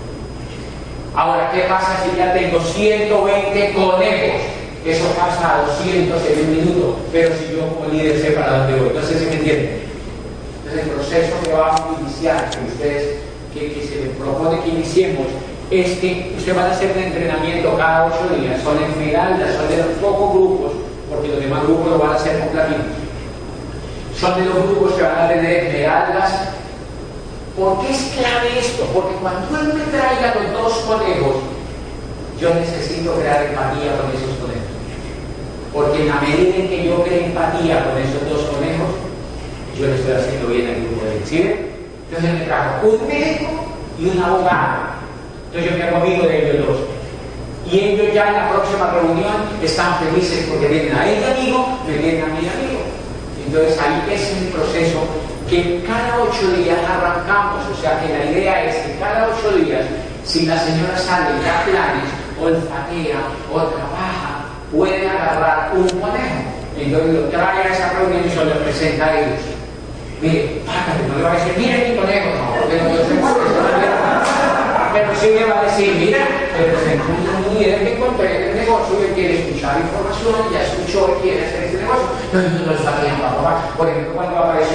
Ahora, ¿qué pasa si ya tengo 120 conejos? Eso pasa a 200 en un minuto, pero si yo como líder sé para dónde voy. Entonces, ¿sí me entienden? Entonces, el proceso que vamos a iniciar, que ustedes, que se les propone que iniciemos, es que ustedes van a hacer un entrenamiento cada 8 días. Son esmeraldas, son de los pocos grupos, porque los demás grupos lo van a hacer con platinos. Son de los grupos que van a tener esmeraldas. ¿Por qué es clave esto? Porque cuando él me traiga los 2 conejos, yo necesito crear empatía con esos conejos. Porque en la medida en que yo cree empatía con esos 2 conejos, yo le estoy haciendo bien al grupo de él. ¿Sí ven? Entonces me trajo un médico y un abogado. Entonces yo me hago amigo de ellos 2. Y ellos ya en la próxima reunión están felices porque vienen a él amigo, me vienen a mí amigo. Entonces ahí es un proceso que cada 8 días arrancamos, o sea que la idea es que cada 8 días, si la señora sale y da planes, olfatea o trabaja, puede agarrar un conejo. Entonces lo trae a esa reunión y se lo presenta a ellos. Mire, págate, no le va a decir, mire mi conejo, no, porque no se puede, pero sí le va a decir, mira, pero se encuentra un líder que encontré en el negocio y él quiere escuchar información, ya escuchó y quiere hacer este negocio. Entonces no lo está bien para probar. Por ejemplo, cuando apareció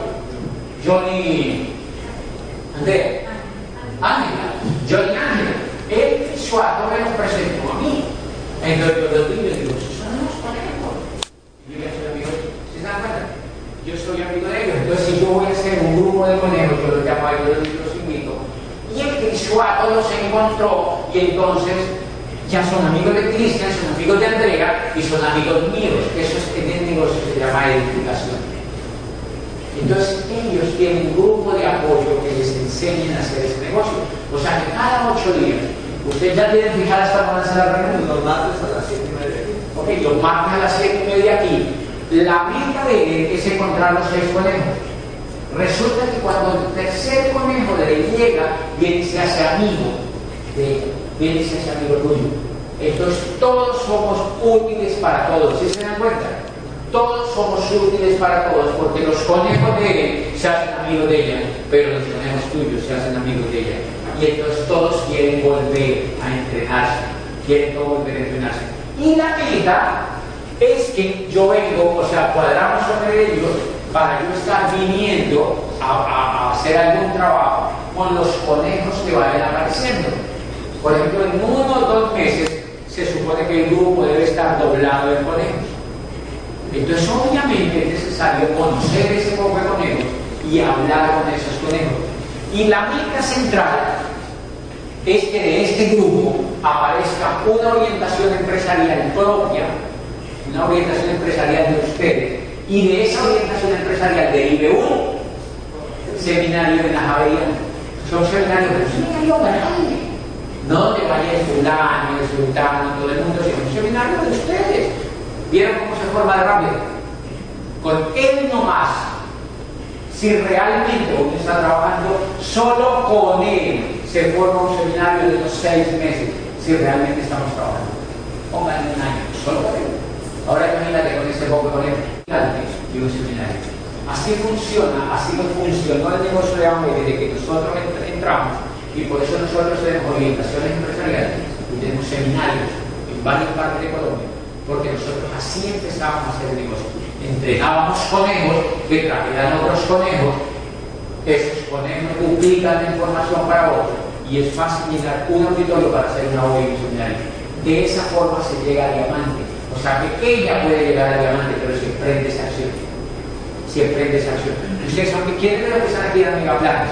Johnny Andrea, Ángela, Johnny Ángela, él Suato me lo presentó a mí. Entonces yo lo digo y digo, son unos conejos. Y yo ya soy amigo, ¿sí se dan cuenta? Yo soy amigo de ellos. Entonces si yo voy a hacer un grupo de conejos, yo los llamo a ellos, los invito. Y el Cristuato los encontró y entonces ya son amigos de Cristian, son amigos de Andrea y son amigos míos. Eso es en el negocio se llama edificación. Entonces ellos tienen un grupo de apoyo que les enseñen a hacer ese negocio. O sea que cada 8 días, ustedes ya tienen fijadas para van a hacer la reunión. Los martes a las 7:30. Ok, los martes a las 7:30 aquí. La meta de él es encontrar los 6 conejos. Resulta que cuando el tercer conejo de él llega, viene y se hace amigo de ella, viene y se hace amigo tuyo. Entonces todos somos útiles para todos, ¿sí se dan cuenta? Todos somos útiles para todos, porque los conejos de él se hacen amigos de ella, pero los conejos tuyos se hacen amigos de ella. Y entonces todos quieren volver a entrenarse, quieren todos volver a entrenarse. Y la meta es que yo vengo, o sea, cuadramos con ellos para yo estar viniendo a hacer algún trabajo con los conejos que vayan apareciendo. Por ejemplo, en 1 o 2 meses se supone que el grupo debe estar doblado de conejos. Entonces, obviamente es necesario conocer ese grupo de conejos y hablar con esos conejos. Y la meta central es que de este grupo aparezca una orientación empresarial propia, una orientación empresarial de ustedes, y de esa orientación empresarial derive un seminario de la Javeriana. Son seminarios grande, no donde vaya el fulano, el sultano, todo el mundo, sino un seminario de ustedes. ¿Vieron cómo se forma de rápido? Con él nomás. Si realmente uno está trabajando solo con él, se forma un seminario de unos 6 meses. Si realmente estamos trabajando, pónganle un año, solo con él. Ahora imagínate con ese poco con él y un seminario. Así funciona, así nos funcionó el negocio de Amway desde que nosotros entramos, y por eso nosotros tenemos orientaciones empresariales y tenemos seminarios en varias partes de Colombia, porque nosotros así empezamos a hacer el negocio. Entrenábamos conejos que trajeran otros conejos, esos conejos duplican la información para otros, y es fácil llegar un auditorio para hacer una web y un seminario. De esa forma se llega al diamante. O sea que ella puede llegar al diamante, pero si emprende esa acción. Si emprende esa acción. Ustedes saben que quieren ver lo que están aquí en megaplanes.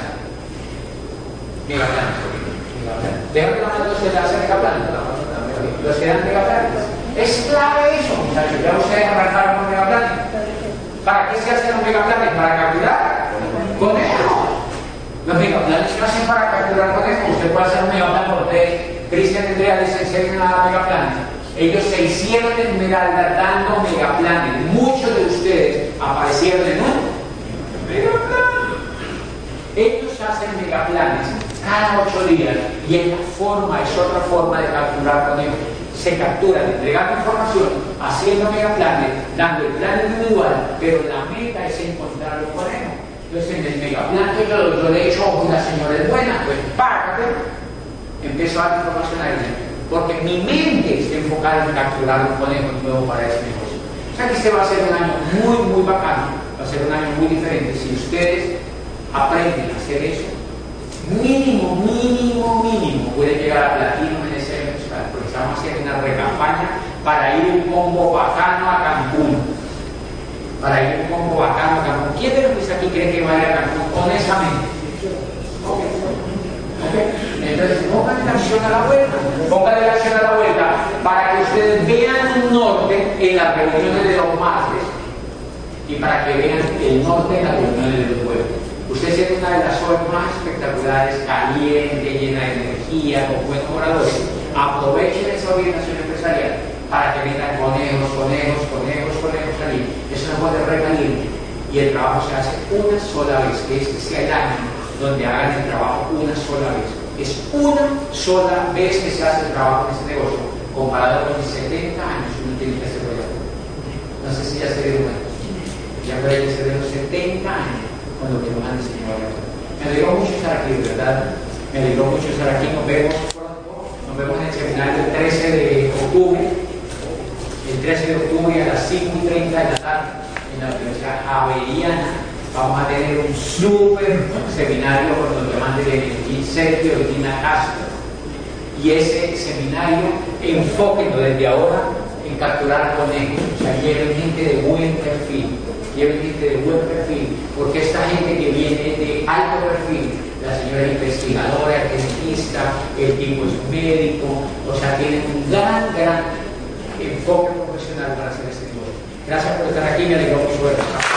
Megaplanes. Déjame la mano los que hacen megaplanes. Los que dan megaplanes. Es clave eso, muchachos. Ya ustedes arrancaron con megaplanes. ¿Para qué se hacen los megaplanes? Para capturar conejos. Los megaplanes se hacen para capturar conejos. Usted puede hacer un megaplan por ustedes. Cristian Andrea les enseña a megaplanes. Ellos se hicieron en Esmeralda dando megaplanes. Muchos de ustedes aparecieron en un megaplan. Ellos hacen megaplanes cada 8 días y es otra forma de capturar conejos. Se capturan entregando información, haciendo megaplanes, dando el plan individual, pero la meta es encontrar los conejos. Entonces en el megaplan que yo le he hecho, la señora es buena, pues págate. Empiezo a dar información a ella. Porque mi mente está enfocada en capturar un conejo nuevo para ese negocio. O sea que este va a ser un año muy, muy bacano, va a ser un año muy diferente. Si ustedes aprenden a hacer eso, mínimo, pueden llegar a platino en ese año fiscal, porque estamos haciendo una recampaña para ir un combo bacano a Cancún. ¿Quién de los que está aquí cree que va a ir a Cancún? Honestamente. Entonces, pónganle la acción a la vuelta, para que ustedes vean un norte en las reuniones de los martes y para que vean el norte en las reuniones de los jueves. Ustedes tienen una de las horas más espectaculares, caliente, llena de energía, con buenos oradores. Aprovechen esa orientación empresarial para que vengan conejos salir. Eso no puede recaliente. Y el trabajo se hace una sola vez, que este sea el año donde hagan el trabajo una sola vez. Es una sola vez que se hace el trabajo en este negocio, comparado con 70 años que uno tiene que hacer proyecto. No sé si ya se dieron cuenta. Ya por ahí se dieron 70 años con lo que nos han enseñado. Me alegró mucho estar aquí, de verdad. Me alegró mucho estar aquí. Nos vemos pronto. Nos vemos en el seminario el 13 de octubre. El 13 de octubre a las 5:30 de la tarde en la Universidad Javeriana. Vamos a tener un súper seminario con los diamantes de Sergio y Tina Castro. Y ese seminario, enfóquenlo desde ahora en capturar conejos. O sea, lleven gente de buen perfil. Porque esta gente que viene de alto perfil, la señora es investigadora, es dentista, el tipo es médico, o sea, tienen un gran enfoque profesional para hacer este negocio. Gracias por estar aquí, me alegro mucho.